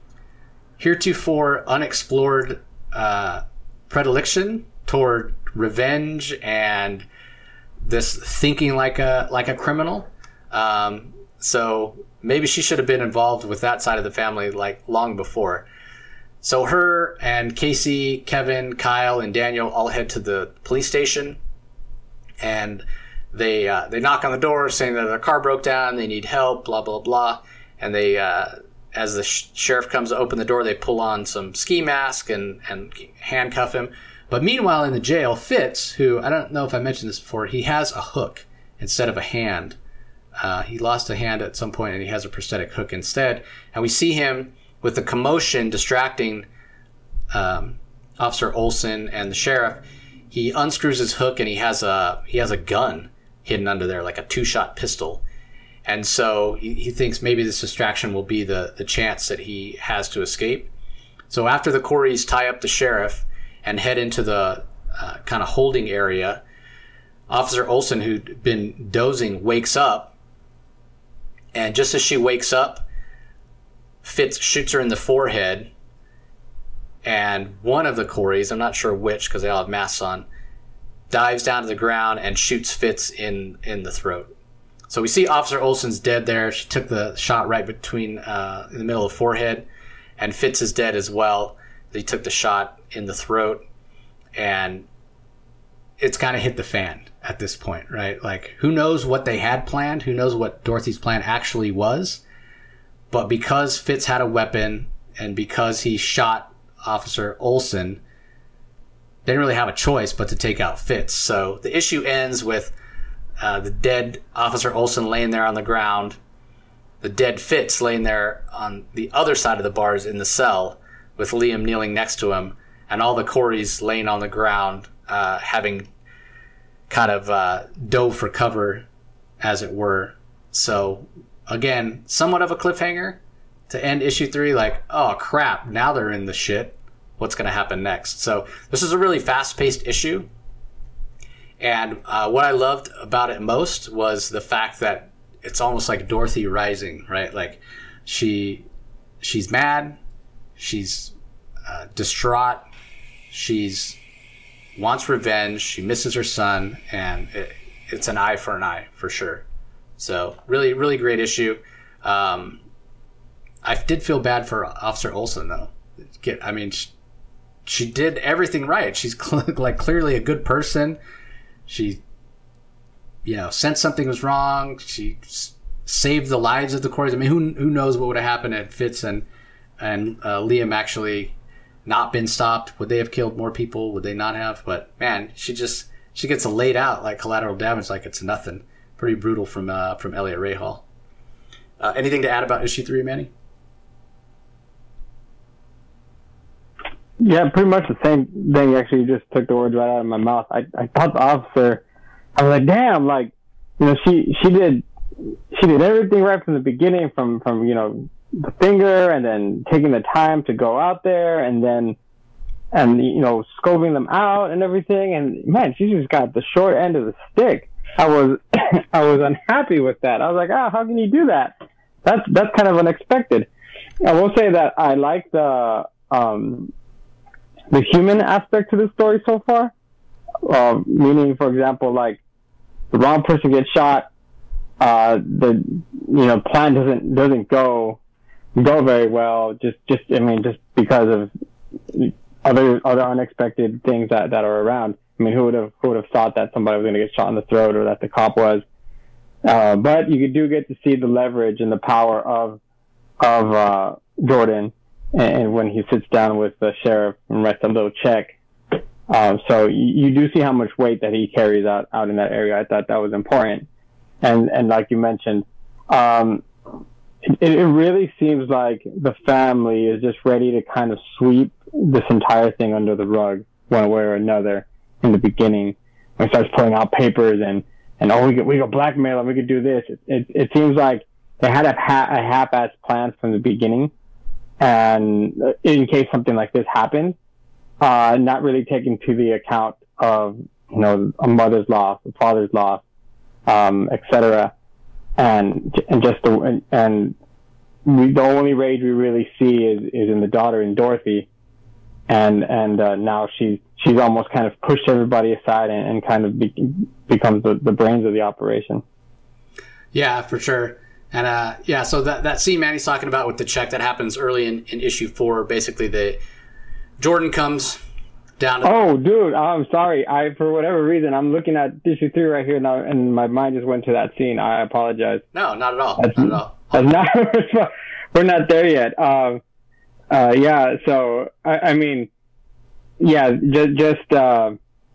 A: heretofore unexplored uh, predilection toward revenge and this thinking like a like a criminal. Um, so maybe she should have been involved with that side of the family like long before. So her and Casey, Kevin, Kyle, and Daniel all head to the police station, and they uh, they knock on the door saying that their car broke down, they need help, blah blah blah. And they, uh, as the sh- sheriff comes to open the door, they pull on some ski mask and and handcuff him. But meanwhile, in the jail, Fitz, who I don't know if I mentioned this before, he has a hook instead of a hand. Uh, he lost a hand at some point, and he has a prosthetic hook instead. And we see him with the commotion distracting um, Officer Olsen and the sheriff. He unscrews his hook, and he has a he has a gun hidden under there, like a two-shot pistol. And so he, he thinks maybe this distraction will be the, the chance that he has to escape. So after the Coreys tie up the sheriff and head into the uh, kind of holding area, Officer Olsen, who'd been dozing, wakes up. And just as she wakes up, Fitz shoots her in the forehead. And one of the Coreys, I'm not sure which because they all have masks on, dives down to the ground and shoots Fitz in, in the throat. So we see Officer Olsen's dead there. She took the shot right between, uh, in the middle of the forehead. And Fitz is dead as well. He took the shot in the throat. And it's kind of hit the fan at this point, right? Like, who knows what they had planned? Who knows what Dorothy's plan actually was? But because Fitz had a weapon and because he shot Officer Olsen, they didn't really have a choice but to take out Fitz. So the issue ends with Uh, the dead Officer Olsen laying there on the ground, the dead Fitz laying there on the other side of the bars in the cell with Liam kneeling next to him, and all the Coreys laying on the ground, uh, having kind of uh, dove for cover, as it were. So, again, somewhat of a cliffhanger to end issue three, like, oh crap, now they're in the shit. What's going to happen next? So this is a really fast-paced issue. And uh, what I loved about it most was the fact that it's almost like Dorothy rising, right? Like she, she's mad, she's uh, distraught, she's wants revenge, she misses her son, and it, it's an eye for an eye for sure. So really, really great issue. Um, I did feel bad for Officer Olsen though. get. I mean, she, she did everything right. She's cl- like clearly a good person. She, you know, sensed something was wrong. She s- saved the lives of the Corys. I mean, who who knows what would have happened if Fitz and and uh, Liam actually not been stopped? Would they have killed more people? Would they not have? But man, she just she gets laid out like collateral damage, like it's nothing. Pretty brutal from uh, from Elliot Rahal. Uh, anything to add about issue three, Manny?
B: Yeah, pretty much the same thing. Actually, you just took the words right out of my mouth. I, I thought the officer, I was like, damn, like, you know, she, she did, she did everything right from the beginning, from, from, you know, the finger, and then taking the time to go out there, and then, and, you know, scoping them out and everything. And man, she just got the short end of the stick. I was, I was unhappy with that. I was like, oh, how can you do that? That's, that's kind of unexpected. I will say that I like the, um, the human aspect to the story so far, uh, meaning, for example, like the wrong person gets shot, uh, the you know plan doesn't doesn't go go very well. Just just I mean, just because of other other unexpected things that, that are around. I mean, who would have who would have thought that somebody was going to get shot in the throat, or that the cop was? Uh, but you do get to see the leverage and the power of of uh, Jordan. And when he sits down with the sheriff and writes a little check. Um, so you, you do see how much weight that he carries out, out in that area. I thought that was important. And, and like you mentioned, um, it, it really seems like the family is just ready to kind of sweep this entire thing under the rug one way or another in the beginning. When he starts pulling out papers and, and oh, we could, we could blackmail him, we could do this. It, it, it seems like they had a, ha- a half-assed plan from the beginning. And in case something like this happened, uh, not really taking to the account of, you know, a mother's loss, a father's loss, um, et cetera. And, and just the, and we, the only rage we really see is, is in the daughter, in Dorothy. And, and, uh, now she's, she's almost kind of pushed everybody aside and, and kind of be, becomes the, the brains of the operation.
A: Yeah, for sure. And, uh, yeah, so that, that scene Manny's talking about with the check that happens early in, in issue four, basically the Jordan comes down to...
B: Oh, dude, I'm sorry. I, for whatever reason, I'm looking at issue three right here now, and my mind just went to that scene. I apologize.
A: No, not at all.
B: That's,
A: not at all.
B: That's not, we're not there yet. Um, uh, yeah, so, I, I mean, yeah, just, just, uh,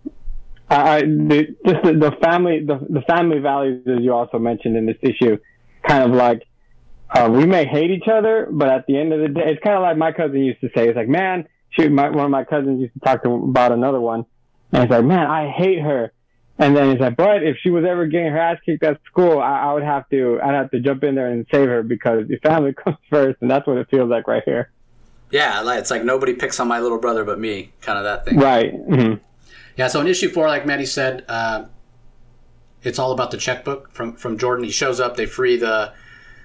B: I, the, just the, the family, the, the family values, as you also mentioned in this issue, kind of like, uh, we may hate each other, but at the end of the day, it's kind of like my cousin used to say. It's like, man, shoot, my, one of my cousins used to talk to, about another one, and it's like, man, I hate her. And then he's like, but if she was ever getting her ass kicked at school, I, I would have to, I'd have to jump in there and save her because the family comes first, and that's what it feels like right here.
A: Yeah, it's like nobody picks on my little brother but me, kind of that thing.
B: Right. Mm-hmm.
A: Yeah, so in issue four, like Manny said, uh, it's all about the checkbook from, from Jordan. He shows up. They free the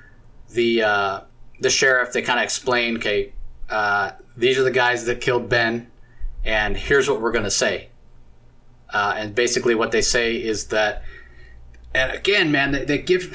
A: the uh, the sheriff. They kind of explain, okay, uh, these are the guys that killed Ben, and here's what we're going to say. Uh, and basically what they say is that, and again, man, they, they give,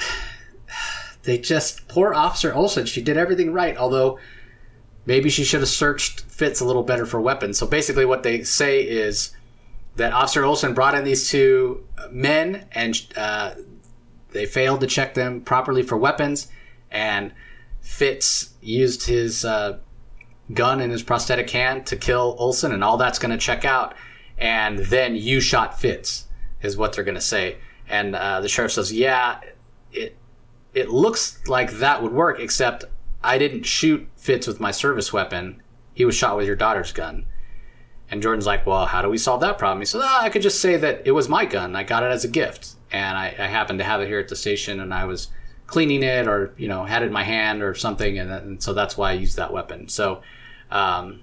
A: they just, poor Officer Olsen, she did everything right, although maybe she should have searched Fitz a little better for weapons. So basically what they say is that Officer Olsen brought in these two men, and uh, they failed to check them properly for weapons, and Fitz used his uh, gun in his prosthetic hand to kill Olsen, and all that's going to check out, and then you shot Fitz, is what they're going to say. And uh, the sheriff says, yeah, it it looks like that would work, except I didn't shoot Fitz with my service weapon. He was shot with your daughter's gun. And Jordan's like, well, how do we solve that problem? He says, oh, I could just say that it was my gun. I got it as a gift. And I, I happened to have it here at the station, and I was cleaning it, or, you know, had it in my hand or something. And, and so that's why I used that weapon. So um,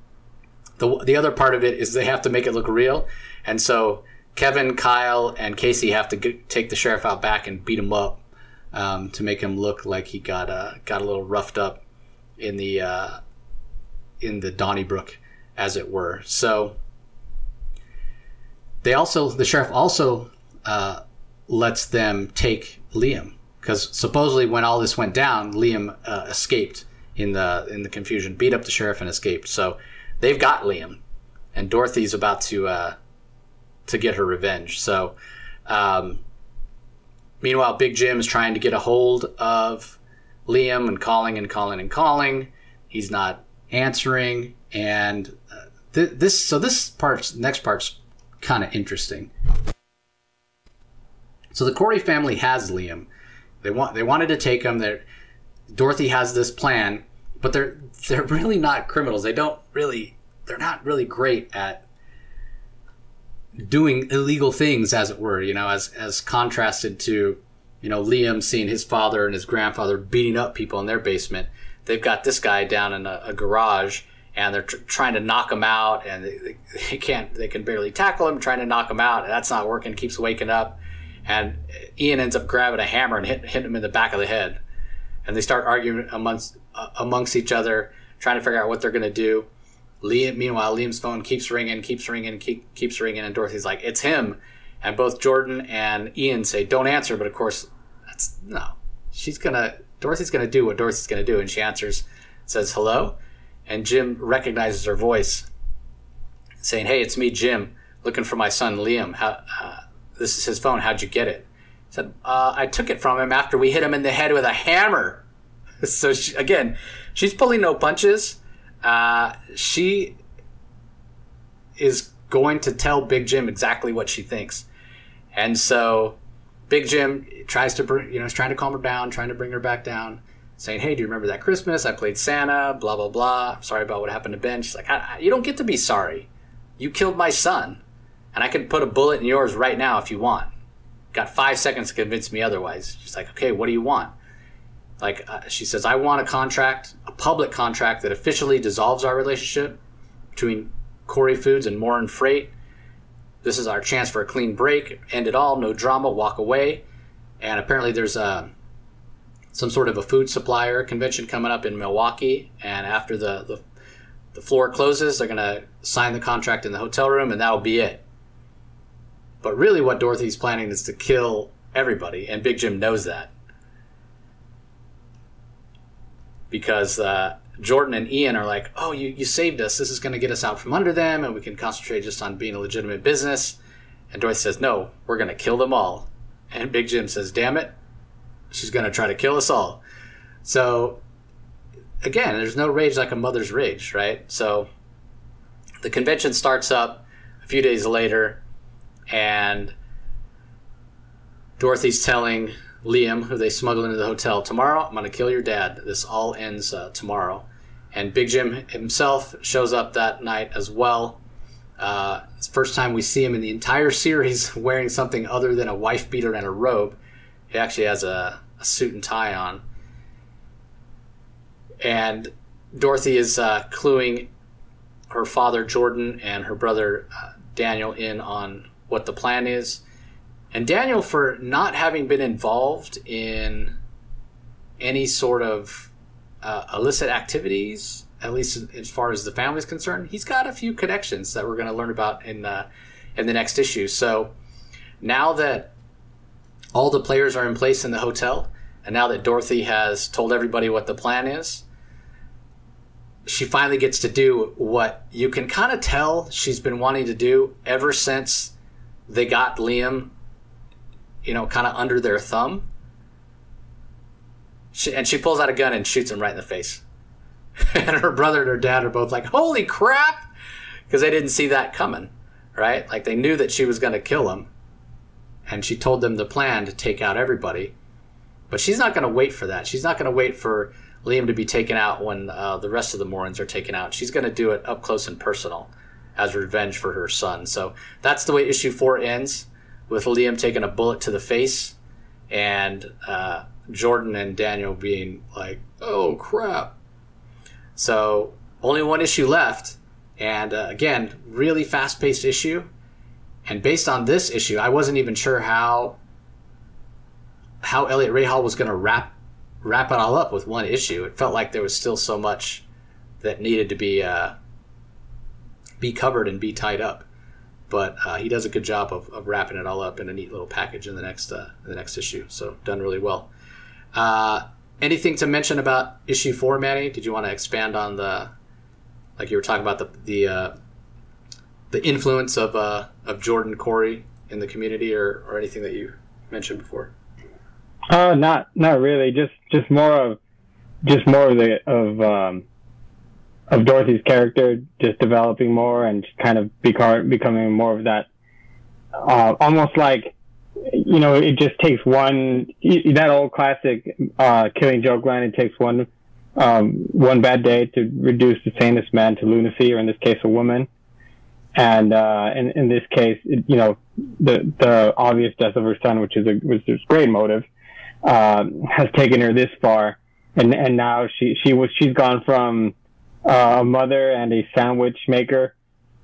A: the the other part of it is they have to make it look real. And so Kevin, Kyle, and Casey have to get, take the sheriff out back and beat him up um, to make him look like he got uh, got a little roughed up in the uh, in the Donnybrook, as it were. So they also, the sheriff also uh, lets them take Liam, because supposedly when all this went down, Liam uh, escaped in the in the confusion, beat up the sheriff and escaped. So they've got Liam, and Dorothy's about to uh, to get her revenge. So um, meanwhile, Big Jim is trying to get a hold of Liam and calling and calling and calling. He's not answering, and uh, th- this so this part's next part's kind of interesting. So the Corey family has Liam. They want they wanted to take him. They're, Dorothy has this plan, but they're they're really not criminals. They don't really they're not really great at doing illegal things, as it were. You know, as as contrasted to, you know, Liam seeing his father and his grandfather beating up people in their basement. They've got this guy down in a, a garage, and they're tr- trying to knock him out, and they, they can't. They can barely tackle him, trying to knock him out, and that's not working. Keeps waking up. And Ian ends up grabbing a hammer and hit, hitting him in the back of the head. And they start arguing amongst uh, amongst each other, trying to figure out what they're going to do. Liam, meanwhile, Liam's phone keeps ringing, keeps ringing, keep, keeps ringing, and Dorothy's like, "It's him." And both Jordan and Ian say, "Don't answer." But of course, that's no. She's gonna. Dorothy's gonna do what Dorothy's gonna do, and she answers, says hello, and Jim recognizes her voice, saying, "Hey, it's me, Jim, looking for my son Liam. How?" Uh, This is his phone. How'd you get it? He said, uh, I took it from him after we hit him in the head with a hammer. So, she, again, she's pulling no punches. Uh, she is going to tell Big Jim exactly what she thinks. And so Big Jim tries to, bring, you know, is trying to calm her down, trying to bring her back down, saying, "Hey, do you remember that Christmas? I played Santa, blah, blah, blah. Sorry about what happened to Ben." She's like, I, I, you don't get to be sorry. You killed my son. And I can put a bullet in yours right now if you want. Got five seconds to convince me otherwise. She's like, "Okay, what do you want?" Like, uh, she says, "I want a contract, a public contract that officially dissolves our relationship between Corey Foods and Morin Freight. This is our chance for a clean break. End it all. No drama. Walk away." And apparently there's a, some sort of a food supplier convention coming up in Milwaukee. And after the, the, the floor closes, they're going to sign the contract in the hotel room, and that'll be it. But really what Dorothy's planning is to kill everybody, and Big Jim knows that. Because uh, Jordan and Ian are like, "Oh, you, you saved us. This is going to get us out from under them, and we can concentrate just on being a legitimate business." And Dorothy says, "No, we're going to kill them all." And Big Jim says, "Damn it, she's going to try to kill us all." So, again, there's no rage like a mother's rage, right? So the convention starts up a few days later, and Dorothy's telling Liam, who they smuggle into the hotel, "Tomorrow, I'm going to kill your dad. This all ends uh, tomorrow." And Big Jim himself shows up that night as well. Uh, it's the first time we see him in the entire series wearing something other than a wife beater and a robe. He actually has a, a suit and tie on. And Dorothy is uh, cluing her father, Jordan, and her brother, uh, Daniel, in on what the plan is. And Daniel, for not having been involved in any sort of uh, illicit activities, at least as far as the family is concerned, he's got a few connections that we're going to learn about in uh, in the next issue. So now that all the players are in place in the hotel, and now that Dorothy has told everybody what the plan is, she finally gets to do what you can kind of tell she's been wanting to do ever since they got Liam, you know, kind of under their thumb. She, and she pulls out a gun and shoots him right in the face. And her brother and her dad are both like, "Holy crap!" Because they didn't see that coming, right? Like, they knew that she was going to kill him. And she told them the plan to take out everybody. But she's not going to wait for that. She's not going to wait for Liam to be taken out when uh, the rest of the Morins are taken out. She's going to do it up close and personal as revenge for her son. So that's the way issue four ends, with Liam taking a bullet to the face, and uh, Jordan and Daniel being like, "Oh, crap." So only one issue left. And uh, again, really fast-paced issue. And based on this issue, I wasn't even sure how how Elliot Rahal was going to wrap wrap it all up with one issue. It felt like there was still so much that needed to be uh, be covered and be tied up. But uh, he does a good job of, of wrapping it all up in a neat little package in the next uh, the next issue. So done really well. Uh, anything to mention about issue four, Manny? Did you want to expand on the, like you were talking about the the uh, the influence of uh, of Jordan Corey in the community, or, or anything that you mentioned before?
B: Uh, not not really. Just just more of just more of the of um, of Dorothy's character, just developing more and kind of beca- becoming more of that. Uh, almost like, you know, it just takes one, that old classic uh, Killing Joke line. It takes one um, one bad day to reduce the sanest man to lunacy, or in this case, a woman. And uh, in in this case, it, you know, the the obvious death of her son, which is a which is great motive, uh, has taken her this far, and and now she she was she's gone from uh, a mother and a sandwich maker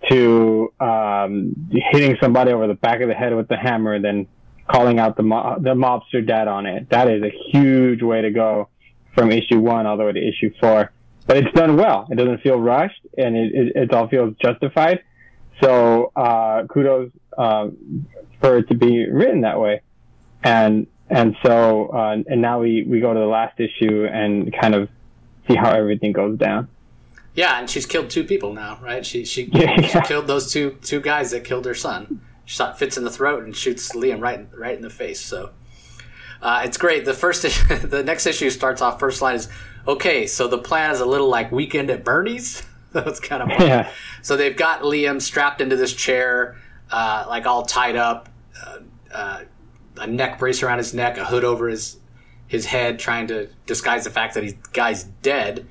B: to um, hitting somebody over the back of the head with the hammer, and then calling out the mo- the mobster dad on it. That is a huge way to go from issue one all the way to issue four. But it's done well. It doesn't feel rushed, and it it, it all feels justified. So uh, kudos uh, for it to be written that way. And and so uh, and now we, we go to the last issue and kind of see how everything goes down.
A: Yeah, and she's killed two people now, right? She she,
B: yeah.
A: she killed those two two guys that killed her son. She shot Fitz in the throat and shoots Liam right right in the face. So uh, it's great. The first issue, the next issue starts off. First line is, okay, so the plan is a little like Weekend at Bernie's. So it's kind of fun. Yeah. So they've got Liam strapped into this chair, uh, like all tied up, uh, uh, a neck brace around his neck, a hood over his his head, trying to disguise the fact that the guy's dead.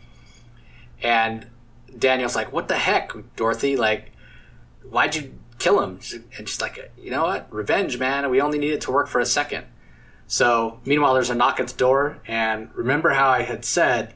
A: And Daniel's like, "What the heck, Dorothy? Like, why'd you kill him?" And she's like, "You know what? Revenge, man. We only need it to work for a second." So meanwhile, there's a knock at the door, and remember how I had said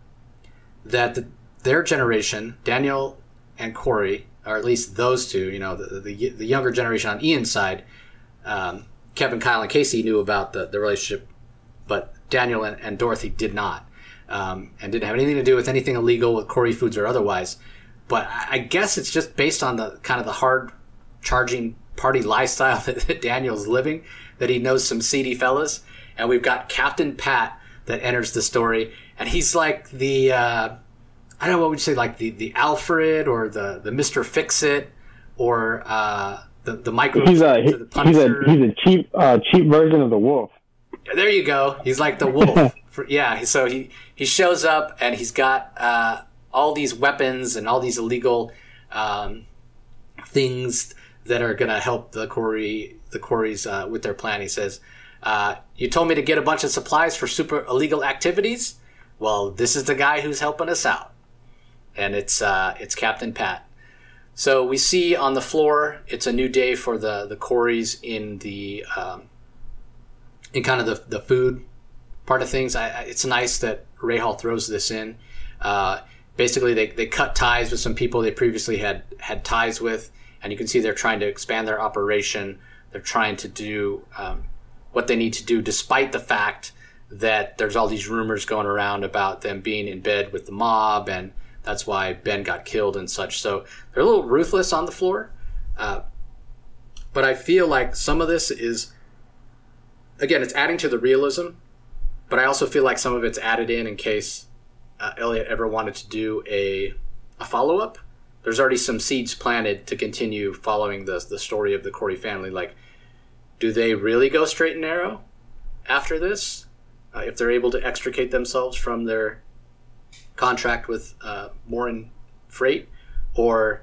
A: that the their generation, Daniel and Corey, or at least those two, you know, the the, the younger generation on Ian's side, um, Kevin, Kyle, and Casey knew about the, the relationship, but Daniel and, and Dorothy did not, um, and didn't have anything to do with anything illegal with Corey Foods or otherwise. But I guess it's just based on the kind of the hard charging party lifestyle that, that Daniel's living, that he knows some seedy fellas. And we've got Captain Pat that enters the story, and he's like the... Uh, I don't know, what would you say, like the, the Alfred or the, the Mister Fix-It or uh, the the micro.
B: He's a he,
A: the
B: he's a he's a cheap uh, cheap version of the wolf.
A: There you go. He's like the wolf. For, yeah. So he, he shows up and he's got uh, all these weapons and all these illegal um, things that are going to help the Corey the Coreys uh, with their plan. He says, uh, "You told me to get a bunch of supplies for super illegal activities. Well, this is the guy who's helping us out." And it's uh, it's Captain Pat. So we see on the floor, it's a new day for the, the Coreys in the um, in kind of the the food part of things. I, it's nice that Ray Hall throws this in. Uh, basically, they, they cut ties with some people they previously had had ties with, and you can see they're trying to expand their operation. They're trying to do um, what they need to do, despite the fact that there's all these rumors going around about them being in bed with the mob, and that's why Ben got killed and such. So they're a little ruthless on the floor. Uh, but I feel like some of this is, again, it's adding to the realism, but I also feel like some of it's added in in case uh, Elliot ever wanted to do a, a follow-up. There's already some seeds planted to continue following the, the story of the Corey family. Like, do they really go straight and narrow after this? Uh, if they're able to extricate themselves from their contract with uh, Morin Freight, or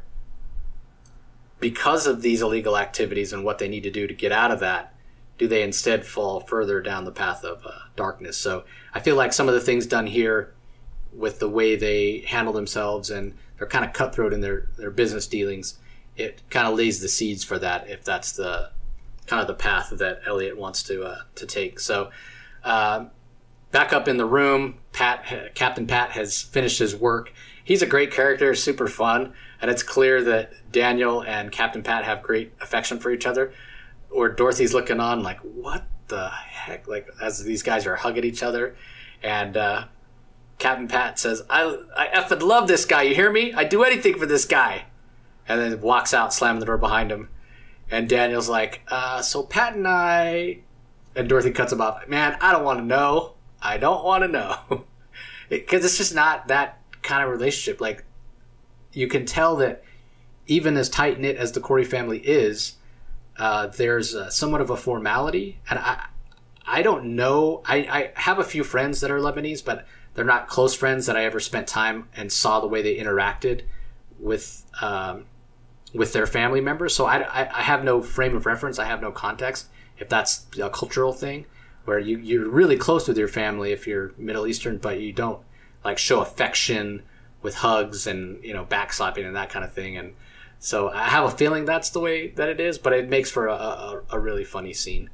A: because of these illegal activities and what they need to do to get out of that, do they instead fall further down the path of uh, darkness? So I feel like some of the things done here with the way they handle themselves, and they're kind of cutthroat in their, their business dealings, it kind of lays the seeds for that, if that's the kind of the path that Elliot wants to uh, to take. So uh, back up in the room, Pat, Captain Pat has finished his work. He's a great character, super fun, and it's clear that Daniel and Captain Pat have great affection for each other. Or Dorothy's looking on like, what the heck? Like, as these guys are hugging each other. And uh, Captain Pat says, I, I effing love this guy, you hear me? I'd do anything for this guy. And then walks out, slamming the door behind him. And Daniel's like, uh, so Pat and I... And Dorothy cuts him off. Man, I don't want to know.
C: I don't want to know. Because it, it's just not that kind of relationship. Like, you can tell that even as tight-knit as the Corey family is, uh, there's uh, somewhat of a formality. And I I don't know. I, I have a few friends that are Lebanese, but they're not close friends that I ever spent time and saw the way they interacted with um, with their family members. So I, I, I have no frame of reference. I have no context if that's a cultural thing where you, you're really close with your family if you're Middle Eastern, but you don't like show affection with hugs and, you know, backslapping and that kind of thing. And so I have a feeling that's the way that it is, but it makes for a, a, a really funny scene.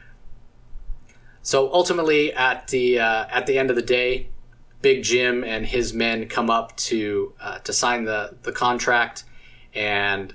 C: So ultimately at the uh, at the end of the day, Big Jim and his men come up to uh, to sign the, the contract and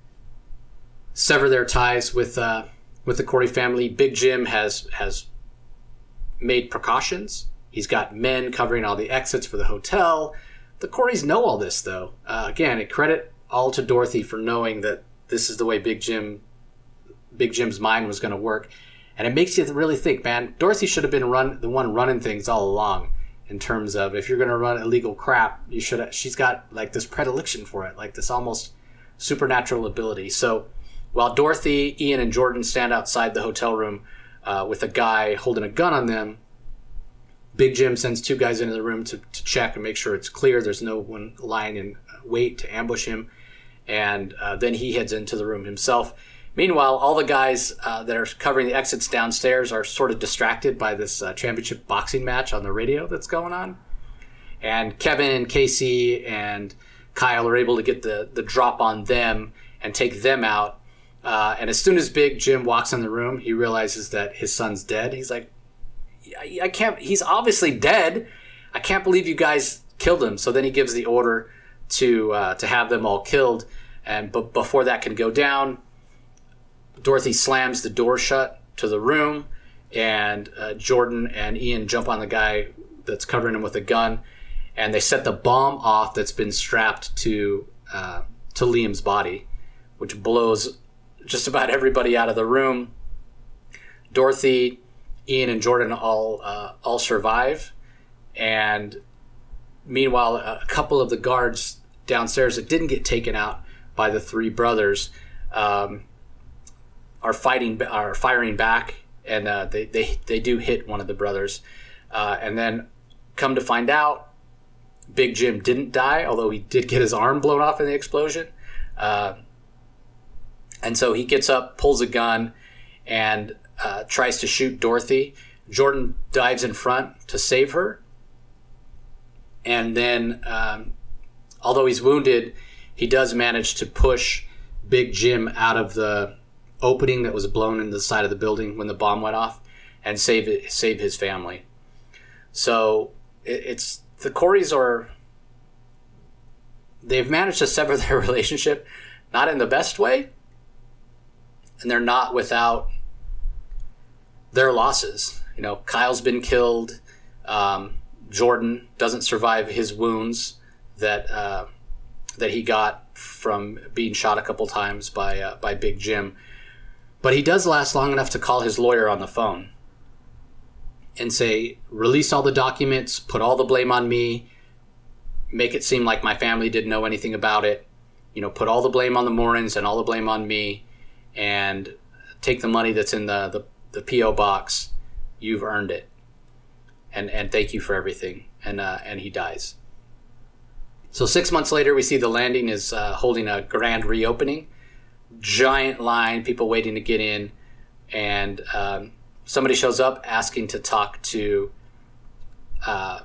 C: sever their ties with uh, with the Corey family. Big Jim has has made precautions. He's got men covering all the exits for the hotel. The Coreys know all this, though. Uh, again, a credit all to Dorothy for knowing that this is the way Big Jim, Big Jim's mind was going to work, and it makes you really think, man. Dorothy should have been run the one running things all along. In terms of if you're going to run illegal crap, you should. She's got like this predilection for it, like this almost supernatural ability. So while Dorothy, Ian, and Jordan stand outside the hotel room uh, with a guy holding a gun on them, Big Jim sends two guys into the room to, to check and make sure it's clear. There's no one lying in wait to ambush him. And uh, then he heads into the room himself. Meanwhile, all the guys uh, that are covering the exits downstairs are sort of distracted by this uh, championship boxing match on the radio that's going on. And Kevin and Casey and Kyle are able to get the, the drop on them and take them out. Uh, and as soon as Big Jim walks in the room, he realizes that his son's dead. He's like, I, I can't, he's obviously dead. I can't believe you guys killed him. So then he gives the order to uh, to have them all killed. And but before that can go down, Dorothy slams the door shut to the room, and uh, Jordan and Ian jump on the guy that's covering him with a gun, and they set the bomb off that's been strapped to uh, to Liam's body, which blows just about everybody out of the room. Dorothy, Ian, and Jordan all uh, all survive, and meanwhile, a couple of the guards downstairs that didn't get taken out by the three brothers Um, are fighting, are firing back, and uh, they, they, they do hit one of the brothers. Uh, and then come to find out, Big Jim didn't die, although he did get his arm blown off in the explosion. Uh, and so he gets up, pulls a gun, and uh, tries to shoot Dorothy. Jordan dives in front to save her. And then, um, although he's wounded, he does manage to push Big Jim out of the opening that was blown into the side of the building when the bomb went off and save it, save his family. So it, it's the Coreys are they've managed to sever their relationship, not in the best way, and they're not without their losses. You know, Kyle's been killed. Um, Jordan doesn't survive his wounds that uh, that he got from being shot a couple times by uh, by Big Jim. But he does last long enough to call his lawyer on the phone and say, release all the documents, put all the blame on me, make it seem like my family didn't know anything about it, you know, put all the blame on the Morans and all the blame on me, and take the money that's in the, the, the P O box. You've earned it. And and thank you for everything. And uh, and he dies. So six months later, we see the Landing is uh, holding a grand reopening. Giant line, people waiting to get in, and um, somebody shows up asking to talk to uh,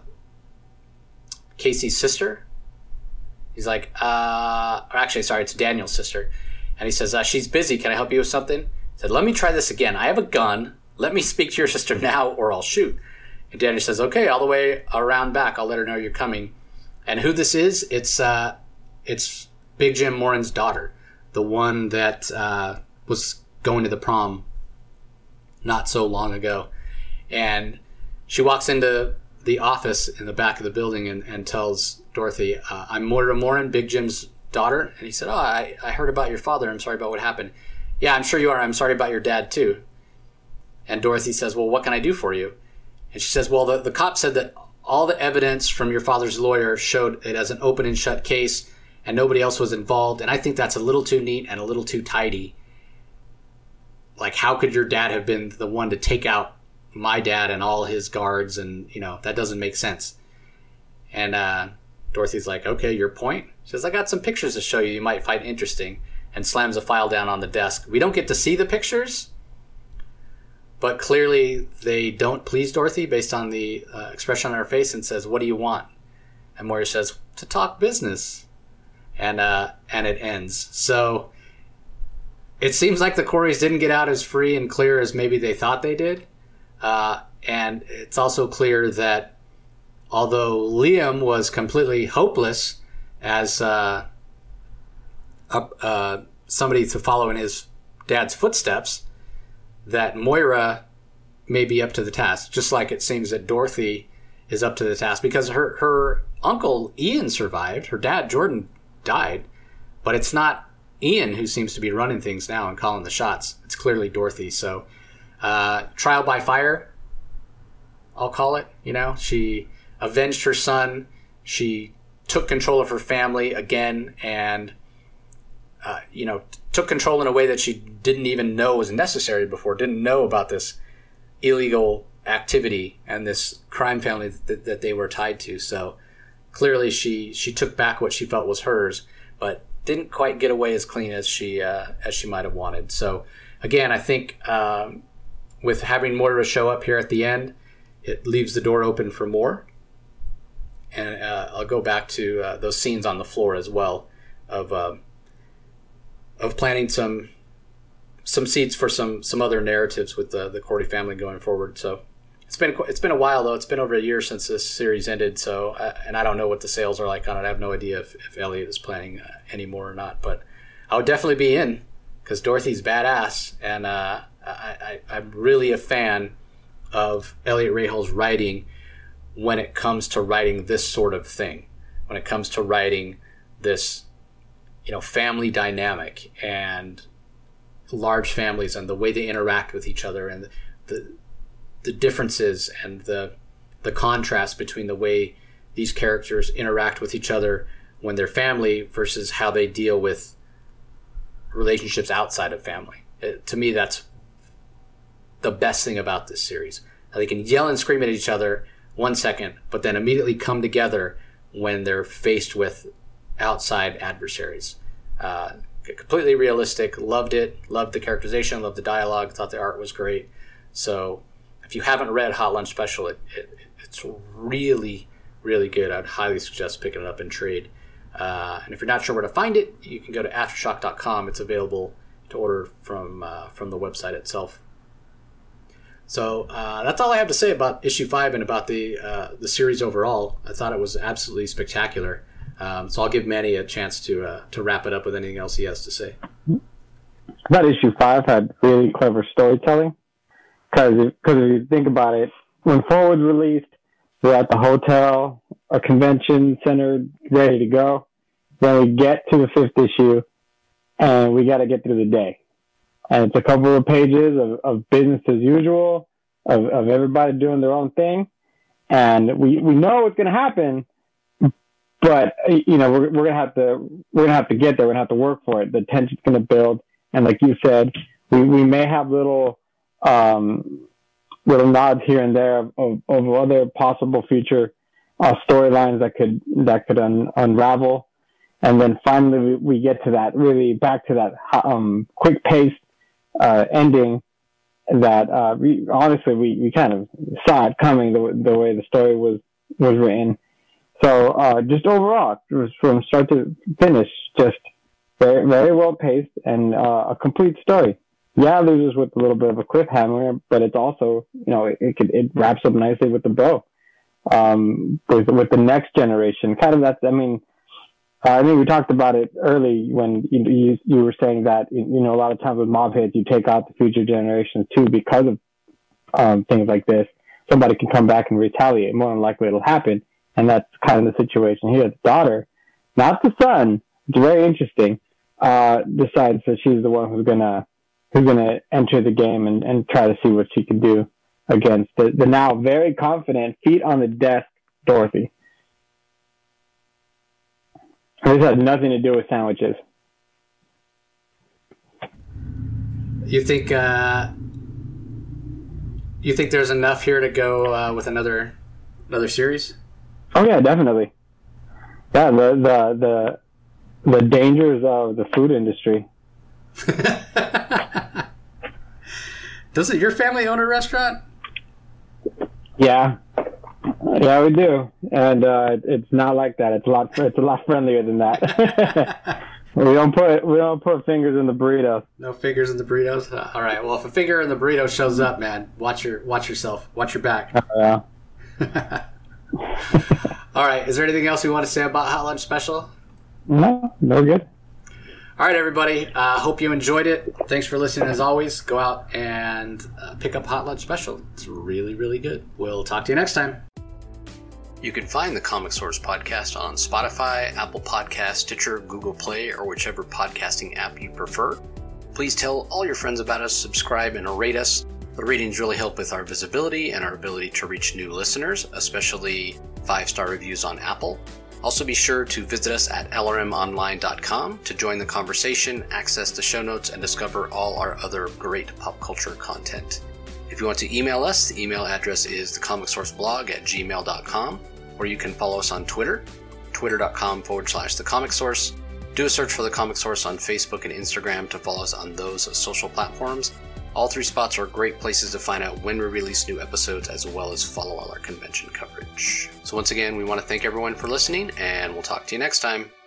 C: Casey's sister. He's like, uh, or actually, sorry, it's Daniel's sister. And he says, uh, she's busy. Can I help you with something? He said, let me try this again. I have a gun. Let me speak to your sister now or I'll shoot. And Daniel says, okay, all the way around back. I'll let her know you're coming. And who this is, it's uh, it's Big Jim Moran's daughter. The one that uh, was going to the prom not so long ago. And she walks into the office in the back of the building and, and tells Dorothy, uh, I'm Moira Moran, Big Jim's daughter. And he said, oh, I, I heard about your father. I'm sorry about what happened. Yeah, I'm sure you are. I'm sorry about your dad, too. And Dorothy says, well, what can I do for you? And she says, well, the, the cop said that all the evidence from your father's lawyer showed it as an open and shut case and nobody else was involved. And I think that's a little too neat and a little too tidy. Like, how could your dad have been the one to take out my dad and all his guards? And, you know, that doesn't make sense. And uh, Dorothy's like, okay, your point? She says, I got some pictures to show you you might find interesting, and slams a file down on the desk. We don't get to see the pictures, but clearly they don't please Dorothy based on the uh, expression on her face, and says, what do you want? And Moira says, to talk business. And uh, and it ends. So it seems like the Coreys didn't get out as free and clear as maybe they thought they did. Uh, and it's also clear that although Liam was completely hopeless as uh, uh, somebody to follow in his dad's footsteps, that Moira may be up to the task, just like it seems that Dorothy is up to the task, because her, her uncle Ian survived, her dad Jordan died, but it's not Ian who seems to be running things now and calling the shots. It's clearly Dorothy. So uh, trial by fire, I'll call it. You know, she avenged her son, she took control of her family again, and uh, you know, took control in a way that she didn't even know was necessary before, didn't know about this illegal activity and this crime family that, that they were tied to. So clearly she she took back what she felt was hers, but didn't quite get away as clean as she uh, as she might have wanted. So again, I think um, with having Moira show up here at the end, it leaves the door open for more. And uh, I'll go back to uh, those scenes on the floor as well, of uh, of planting some some seeds for some some other narratives with the the Cordy family going forward. So it's been it's been a while though. It's been over a year since this series ended. So uh, and I don't know what the sales are like on it. I have no idea if, if Elliot is planning uh, anymore or not. But I would definitely be in, because Dorothy's badass, and uh, I, I I'm really a fan of Elliot Rahall's writing when it comes to writing this sort of thing, when it comes to writing this, you know, family dynamic and large families and the way they interact with each other, and the the differences and the the contrast between the way these characters interact with each other when they're family versus how they deal with relationships outside of family. It, to me, that's the best thing about this series. How they can yell and scream at each other one second, but then immediately come together when they're faced with outside adversaries. Uh, completely realistic. Loved it. Loved the characterization. Loved the dialogue. Thought the art was great. So if you haven't read Hot Lunch Special, it, it, it's really, really good. I'd highly suggest picking it up in trade. Uh, and if you're not sure where to find it, you can go to aftershock dot com. It's available to order from uh, from the website itself. So uh, that's all I have to say about issue five and about the uh, the series overall. I thought it was absolutely spectacular. Um, so I'll give Manny a chance to uh, to wrap it up with anything else he has to say.
B: That issue five had really clever storytelling, because if, cause if you think about it, when four was released, we're at the hotel, a convention center, ready to go. Then we get to the fifth issue, and we got to get through the day. And it's a couple of pages of, of business as usual, of, of everybody doing their own thing. And we, we know what's going to happen, but, you know, we're, we're going to have to, we're going to have to get there. We're going to have to work for it. The tension's going to build. And like you said, we, we may have little, um, little nods here and there of, of, of other possible future uh, storylines that could, that could un, unravel. And then finally we, we get to that, really back to that, um, quick paced, Uh, ending that, uh, we, honestly, we, we kind of saw it coming the, the way the story was, was written. So, uh, just overall, it was from start to finish, just very, very well paced and, uh, a complete story. Yeah, it loses with a little bit of a cliffhanger, but it's also, you know, it, it could, it wraps up nicely with the bow. Um, with, with the next generation, kind of that's, I mean, Uh, I think we talked about it early when you, you you were saying that, you know, a lot of times with mob hits, you take out the future generations too because of um, things like this. Somebody can come back and retaliate. More than likely it'll happen. And that's kind of the situation here. The daughter, not the son, it's very interesting, uh, decides that she's the one who's going to who's gonna enter the game and, and try to see what she can do. against the, the now very confident, feet on the desk, Dorothy. This has nothing to do with sandwiches.
C: You think uh, you think there's enough here to go uh, with another another series?
B: Oh yeah, definitely. Yeah, the the the, the dangers of the food industry.
C: Doesn't your family own a restaurant?
B: Yeah, yeah, we do, and uh, it's not like that. It's a lot. It's a lot friendlier than that. we don't put we don't put fingers in the burritos.
C: No fingers in the burritos. Uh, all right. Well, if a finger in the burrito shows up, man, watch your watch yourself. Watch your back.
B: Oh, yeah.
C: All right. Is there anything else we want to say about Hot Lunch Special?
B: No, no good.
C: All right, everybody. Uh, hope you enjoyed it. Thanks for listening. As always, go out and uh, pick up Hot Lunch Special. It's really, really good. We'll talk to you next time. You can find the Comic Source podcast on Spotify, Apple Podcasts, Stitcher, Google Play, or whichever podcasting app you prefer. Please tell all your friends about us, subscribe, and rate us. The ratings really help with our visibility and our ability to reach new listeners, especially five-star reviews on Apple. Also be sure to visit us at L R M online dot com to join the conversation, access the show notes, and discover all our other great pop culture content. If you want to email us, the email address is thecomicsourceblog at gmail dot com, or you can follow us on Twitter, twitter.com forward slash thecomicsource. Do a search for The Comic Source on Facebook and Instagram to follow us on those social platforms. All three spots are great places to find out when we release new episodes, as well as follow all our convention coverage. So once again, we want to thank everyone for listening, and we'll talk to you next time.